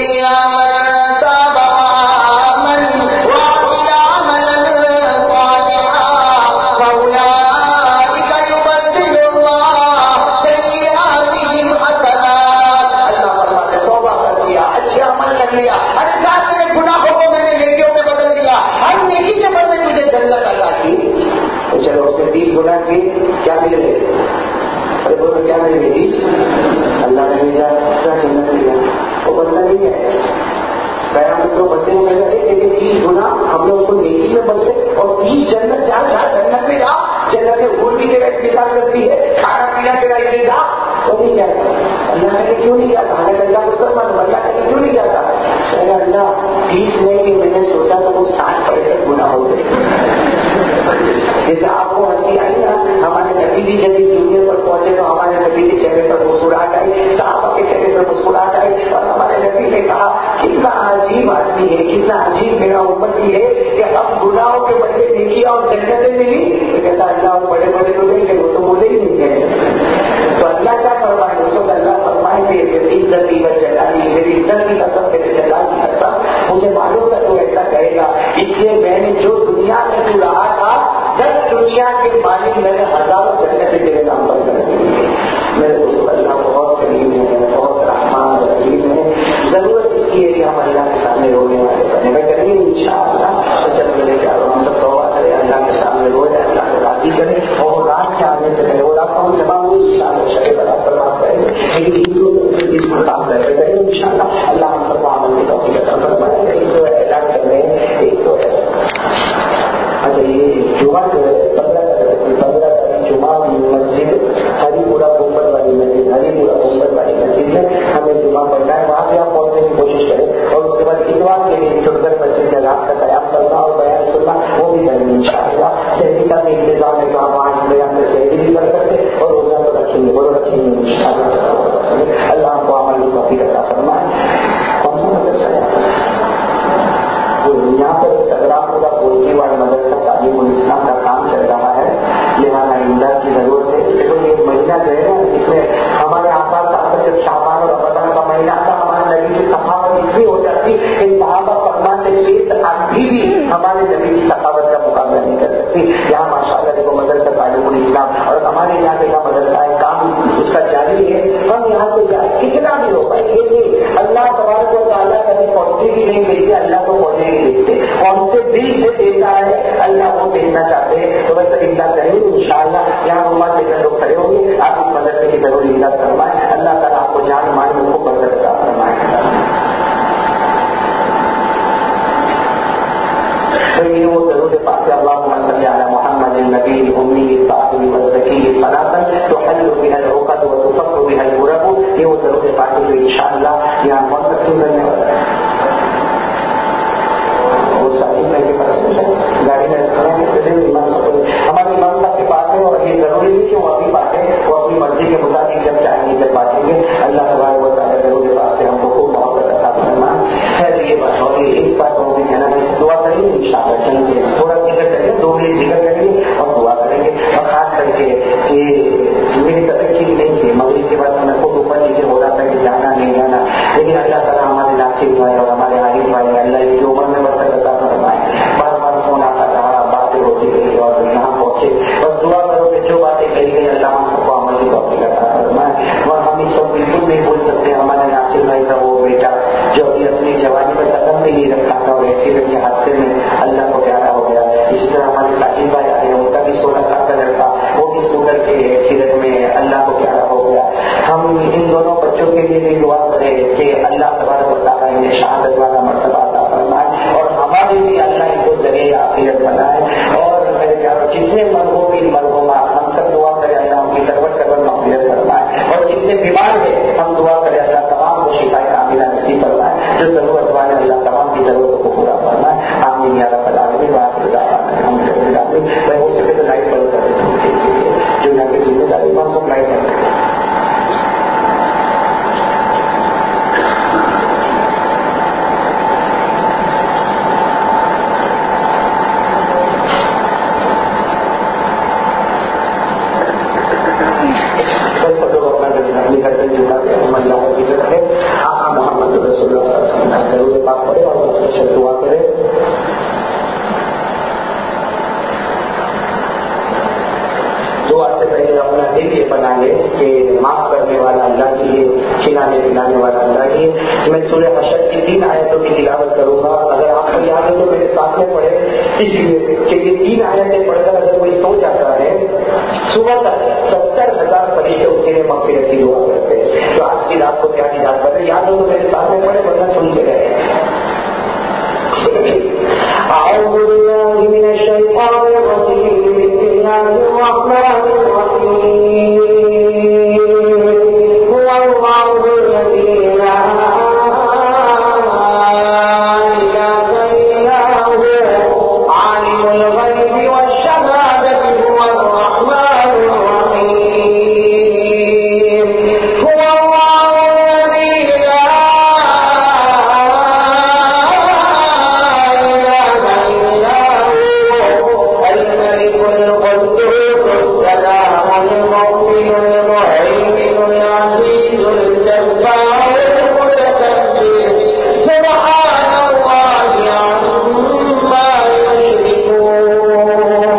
کیا ملے ارے بولو کیا ملے گی اللہ نے بھیجا کیا جنت ملا وہ بندہ نہیں ہے بیان تو بندے کو کہا کہ تیس گنا ہم لوگ کو نیکی میں بدلے اور تیس جنت جا جا جنت میں جا جنت میں گھوڑ بھی تیرا انتظار کرتی ہے کھانا پینا تیرا انتظار وہ نہیں جاتا. اللہ کہتے کیوں نہیں جاتا حالانکہ اللہ مسلمان اللہ کہتے کیوں نہیں جاتا. ارے اللہ تیس نہیں کہ میں نے سوچا تو وہ ساٹھ پینسٹھ گنا ہو گئے. جیسے آپ کو ہنسی آئی نا ہمارے نبی کی جب دنیا پر پہنچے تو ہمارے نبی کے چہرے پر مسکراہٹ آئی صحابہ کے چہرے پر مسکراہٹ آئی اور ہمارے نبی نے کہا کتنا عجیب آدمی ہے کتنا عجیب میرا امتی ہے کہ اب گناہوں کے بدلے نیکیاں اور جنتیں ملی. تو کہتا اللہ بڑے بڑے تو نہیں کہ وہ تو بولے ہی نہیں گئے. تو اللہ کیا فرمائے اس کو اللہ فرمائے کہ عزت عزت جلالی میری عزت کی قسم میرے جلال کی قسم مجھے معلوم تھا تو ایسا کہے گا اس لیے میں نے جو دنیا میں تو رہا تھا دس دنیا کے مالک میں نے ہزاروں جنتیں تیرے نام پر کر دی. میرے دوست اللہ بہت قریب ہے بہت رحمان رحیم ہے. ضرورت اس کی ہے کہ ہم اللہ کے سامنے رونے والے بنے. میں کریں گے ان شاء اللہ جب میرے پیاروں ہم سب توبہ کریں اللہ کے سامنے روئے اللہ کو راضی کریں اور رات کے آنے سے پہلے وہ رات ہم جمع ہوئی ان شاء اللہ شکے برابر بات کریں گے لیکن اس کو کام کرتے کریں ان شاء اللہ اللہ ہم سب کو عمل کی توفیق عطا فرمائے. ایک تو اعلان کر رہے ہیں ایک تو اچھا یہ جمعہ جو ہے پندرہ پندرہ تاریخ جمعہ مسجد ہری پورا گنبد والی مسجد ہری پورا گنبد والی مسجد میں ہمیں جمعہ پڑھنا ہے. وہاں سے آپ پہنچنے کی کوشش کریں اور اس کے بعد اتوار کے لیے چھوٹ کر مسجد میں رات کا قیام کرنا اور بیان سننا وہ بھی کریں گے ان شاء اللہ. شہری کا بھی انتظام ہے تو آپ وہاں بیان سے شہری بھی کر سکتے اور روزہ تو رکھیں گے وہ تو رکھیں گے ان شاء اللہ. اللہ آپ کو عمل کی توفیق عطا فرمائے. کون سا مدرسہ ہے یہاں پر سگرام پورا گولکی والا مدرسہ تعلیم الاسلام کا کام چل رہا ہے لہٰذا امداد کی ضرورت ہے. دیکھو یہ مہینہ جو ہے نا اس میں ہمارے آس پاس آس جب شعبان اور رمضان کا مہینہ تھا ہمارے نبی کی ثقافت اتنی ہو جاتی کہ صحابہ فرمان سے شیخ ابھی بھی ہمارے نبی کی ثقافت کا مقابلہ نہیں کر سکتی. یہاں ماشاء اللہ دیکھو مدرسہ تعلیم الاسلام اور ہمارے علاقے کا مدرسہ ہے کام اس کا جاری ہے. ہم یہاں سے جائیں کتنا بھی ہو بھائی یہ نہیں اللہ تبارک و تعالیٰ کبھی پہنچنے کی نہیں دیکھتے اللہ کو پہنچنے کی دیکھتے کون سے دل سے دیتا ہے اللہ کو دیکھنا چاہتے ہیں. تو بس امداد کریں گے ان شاء اللہ. یہاں رومال لے کر لوگ کھڑے ہوں گے آپ اس مدرسے کی ضرور امداد فرمائیں. اللہ تعالیٰ آپ کو جان مال میں کو برکت عطا فرمائے. النبي الأمي الطاهر والزكي صلاة تحل بها العقد وتفك بها الكرب. یہ وہ ضرور بات ہے جو انشاءاللہ یہاں بہت تقسیم کرنے والا ہے. وہ ساتھی میں کے پاس گاڑی میں کھڑا ہے ہمارے امام صاحب کے پاس ہے اور یہ ضروری نہیں کہ وہ ابھی باتیں وہ اپنی مرضی کے مطابق جب چاہیں گے جب باتیں گے. اللہ تبارک و تعالیٰ ضرور کے پاس سے ہم کو خوب محبت عطا فرمائے. خیر یہ بات اور ایک بات اور بھی کہنا ہے دعا کریں گے انشاءاللہ چلیں گے تھوڑا ذکر کریں گے دو منٹ ذکر کریں گے اور دعا کریں گے. اور خاص کر کے کہ میری طبیعت ٹھیک نہیں تھی مغرب کے بعد میں خود اوپر نیچے ہو رہا تھا کہ جانا نہیں جانا لیکن اللہ تعالیٰ ہمارے ناصر بھائی اور ہمارے عارف بھائی اللہ کی عمر میں برکت عطا فرمائے. بار بار فون آتا رہا باتیں ہوتی رہی اور یہاں پہنچے. بس دعا کرو کہ جو باتیں کہی گئی اللہ ہم سب کو عمل کی توفیق عطا فرمائے. اور ہم اس سب بالکل نہیں بول سکتے ہمارے ناصر بھائی کا وہ بیٹا جو ابھی اپنی جوانی میں قدم بھی نہیں رکھا تھا اور ایکسیڈنٹ کے حادثے میں اللہ کو پیارا ہو گیا. اسی طرح ہمارے ساجد بھائی آئے ان کا بھی سولہ سال کا لڑکا وہ بھی اسکوٹر کے ایکسیڈنٹ میں اللہ کو پیارا ہو گیا. ہم ان دونوں بچوں کے لیے بھی دعا کریں کہ اللہ تبارک و تعالیٰ انہیں شہادت والا مرتبہ عطا فرمائے اور ہمارے بھی اللہ ان کو ذریعہ عافیت بنائے. اور میرے پیاروں جتنے مرحومین مرحومات ہم سب دعا کریں اللہ ان کی کروٹ کروٹ مغفرت فرمائے اور جتنے بیمار ہیں ہم دعا کریں اللہ تمام کو شفا کاملہ نصیب فرمائے. جو ضرورت والے اللہ تمام کی ضرورتوں کو پورا فرمائے. آمین یا رب العالمین. میں ہو سکے تو لائٹ بند کر دیتا ہوں جو یہاں کی ذمہ داری ہم سب لائٹ بند کریں. محمد رسول اللہ صلی اللہ علیہ وسلم ضرور پاک پڑے اور دعا کرے. دعا سے پہلے اپنا دل یہ بنا لے کہ معاف کرنے والا اللہ کے لیے کھلانے پلانے والا اللہ کے. میں سورہ حشر کی تین آیتوں کی تلاوت کروں گا. اگر آپ کو یاد ہے تو میرے سامنے پڑھے اس لیے کہ یہ تین آیتیں پڑھ کر اگر کوئی سو جاتا ہے صبح تک ستر ہزار فرشتے اس کے لیے مغفرت کی دعا کرتے ہیں. تو آج کی رات کو پیاری یاد کرتے یاد ہو تو میرے سامنے پڑھے ورنہ سنتے رہے. أعوذ بالله من الشيطان الرجيم بسم الله الرحمن الرحيم هو الله الذي لا إله إلا هو عالم الغيب والشهادة هو الرحمن الرحيم هو الله الذي لا سبحان الله عما يشركون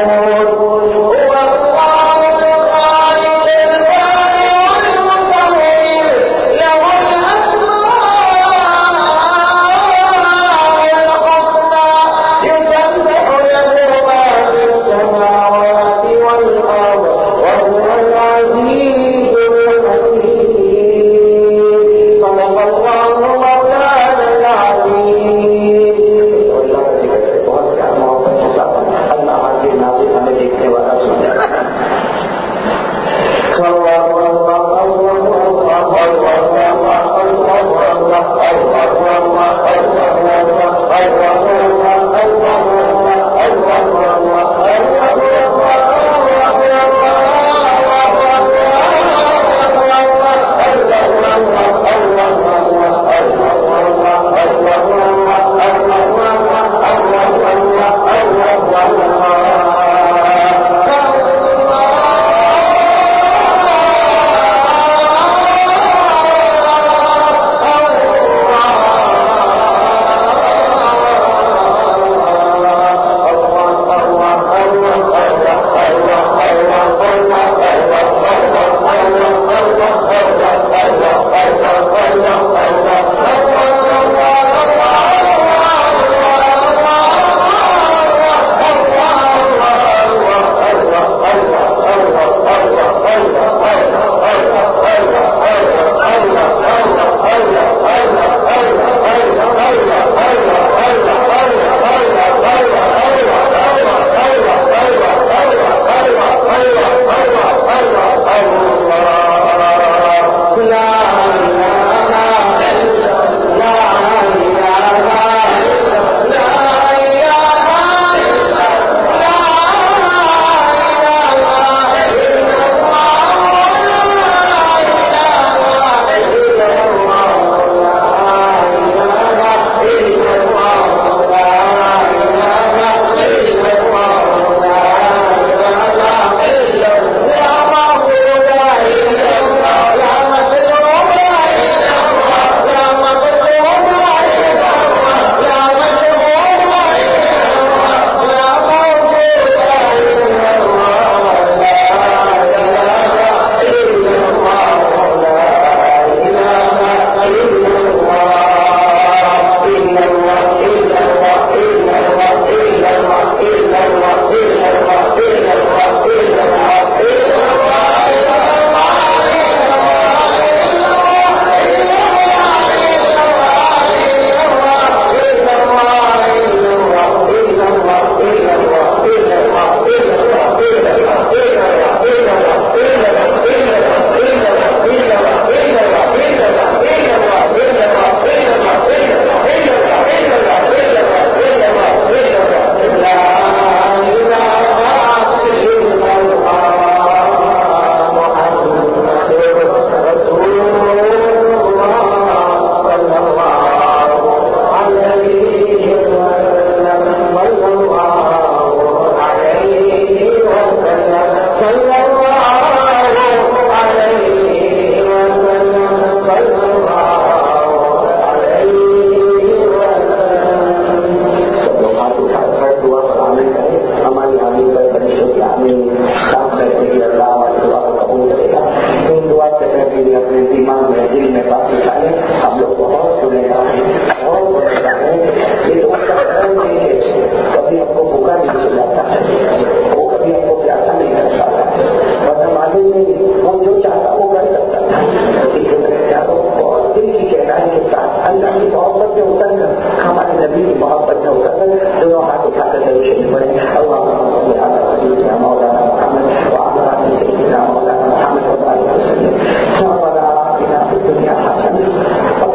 دل میں بات اٹھائے. ہم لوگ بہت بڑے ہیں, بہت بڑے ہیں, لیکن اس کا خیال نہیں ہے. کبھی ہم کو بھوکا نہیں سلاتا ہے, وہ کبھی ہم کو پیاسا نہیں کر پاتا ہے, بس ہم آگے نہیں, وہ جو چاہتا وہ کر سکتا ہے. لیکن میں چاہتا ہوں بہت دل کی گہرائی کے ساتھ اللہ کی محبت میں اتر کر, ہمارے نبی کی محبت میں اتر کر دونوں ہاتھ اٹھا کر دروشن پڑے. اللہ مولانا محمد وعلى سيدنا مولانا محمد وعلى اله وصحبه وسلم. دنیا حسن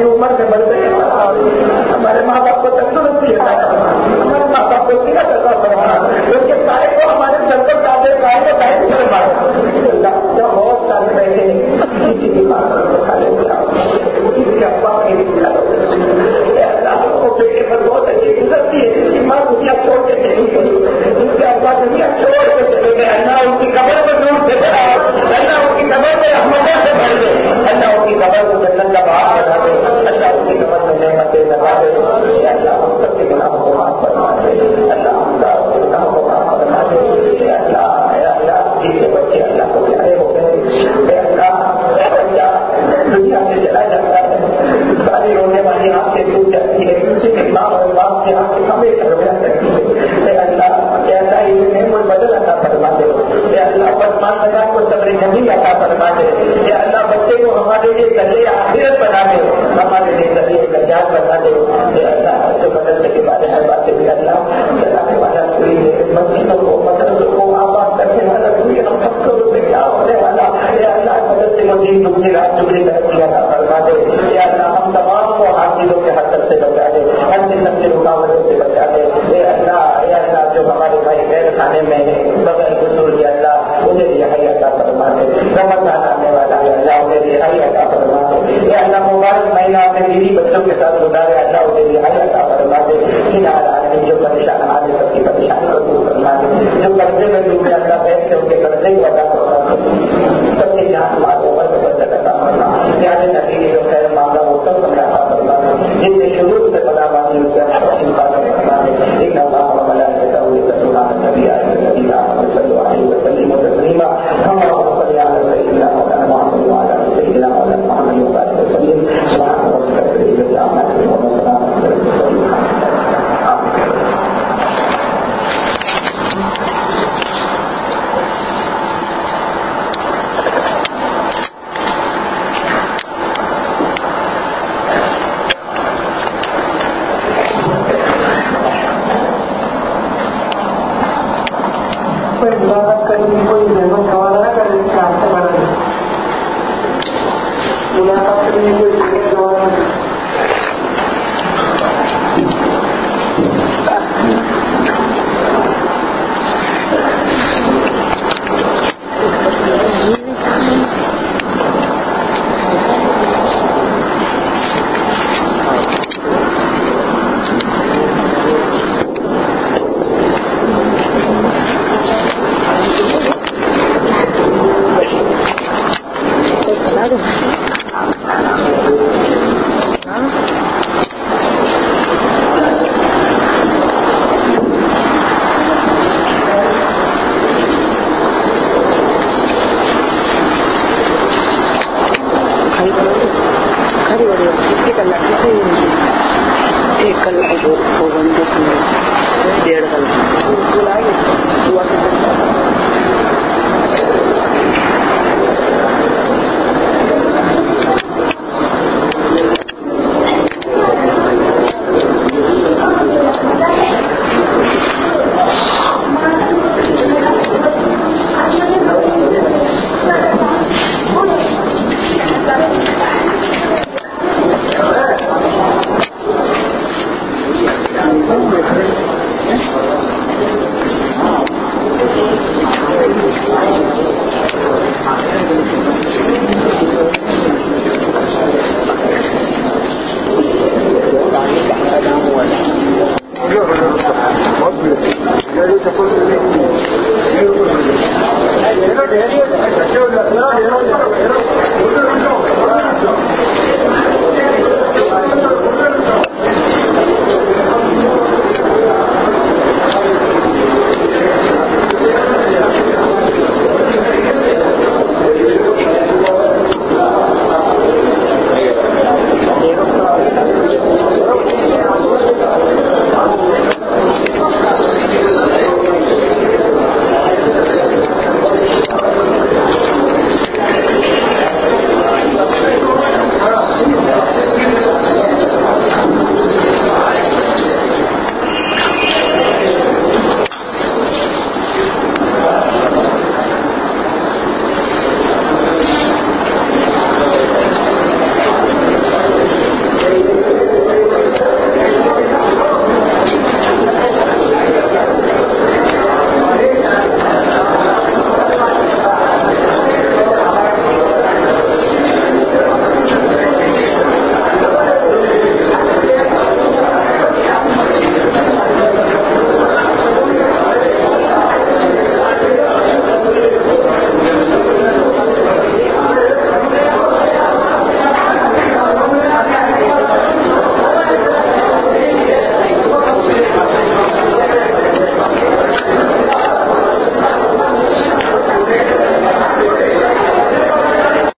عمر میں بڑھ گئے. ہمارے ماں باپ کو تندرستی عطا فرما, ہمارے ماں باپ کو صحت عطا فرما, ان کے سارے کو ہمارے سر پر تاجے قائم و دائم فرما. اللہ کا بہت سارے بیٹھے کسی کی بات کھا لے گا, کسی کے ابا کے بھی اللہ کو بیٹے پر بہت اچھی گزرتی ہے. اس کی ماں دنیا چھوڑ کے چلی گئی, اس کے ابا دنیا چھوڑ کے چلے گئے. اللہ ان کی قبر پر دور سے بڑھا, اللہ ان کی قبر پہ رحمتوں سے بھر دے, اللہ ان کی قبر کو جنت کا باغ بنا دے, اللہ ان کی قبر میں نعمتیں لگا دے. اللہ ہم سب کے گناہوں کو معاف فرما دے, اللہ ہم سب کے گناہوں کو معاف فرما دے. اللہ اے اللہ جن کے بچے اللہ کو پیارے ہو گئے, اے اللہ بچہ دنیا سے چلا جاتا ہے, ساری رونے والی آنکھیں ٹوٹ جاتی ہے, اسی کے ماں اور باپ کے آنکھیں ہمیشہ رویا کرتی ہے. اے اللہ اے اللہ یہ نعمت بدل عطا فرما دے. اے اللہ بدمان بنا کو صبر جمیل عطا فرما دے. اے اللہ بچے کو ہمارے لیے ذریعہ آخرت بنا دے, ہمارے لیے ذریعہ نجات بنا دے. اے اللہ جو مدرسے کے بارے میں باتیں بھی اللہ چلانے والا کوئی ہے, مسجدوں کو مدرسوں کو آباد کرنے والا کوئی, ہم سب کو اس میں کیا ہونے والا. اے اللہ مدرسے مزید دوسری رات دوسری ترقی عطا فرما دے. اے اللہ ہم تمام کو حاصلوں کے حسد سے بچا دے, ہر قسم کی رکاوٹوں سے بچا دے. اے اللہ اے اللہ جو ہمارے بھائی غیر خانے میں ہیں بغیر قصور یا اللہ انہیں رہائی عطا فرما دے. رمضان آنے والا ہے اللہ انہیں رہائی عطا فرما دے. اے اللہ مبارک مہینہ اپنے بیوی بچوں کے ساتھ گزارے, اللہ انہیں رہائی عطا فرما دے. کنارہ آدمی جو پریشان آنے سب کی پریشانی کو دور فرما دے, جو قرضے میں ڈوبے اللہ بیٹھ کے ان کے قرضے کو ادا فرما دے. سب کے جہاں ہمارے عمر میں برکت عطا فرما, پیارے نبی کے جو خیر معاملہ وہ سب ہمیں عطا فرما دے. جن سے شروع سے بنا مانی ان سے حفاظت فرما دے. ایک اللہ وملائکتہ یصلون علی النبی الذین آمنوا صلوا علیہ وسلموا تسلیما. اللهم صل علی سیدنا محمد وعلی آل سیدنا محمد وبارک وسلم. سبحان ربک رب العزة عما یصفون وسلام علی المرسلین. کوئی نعمت گوانا نہ کرے, اس کے ہاتھ سے بڑھا دے. ملاقات کرنے کوئی نعمت گوانا نہ ایک کل جو ڈیڑھ کل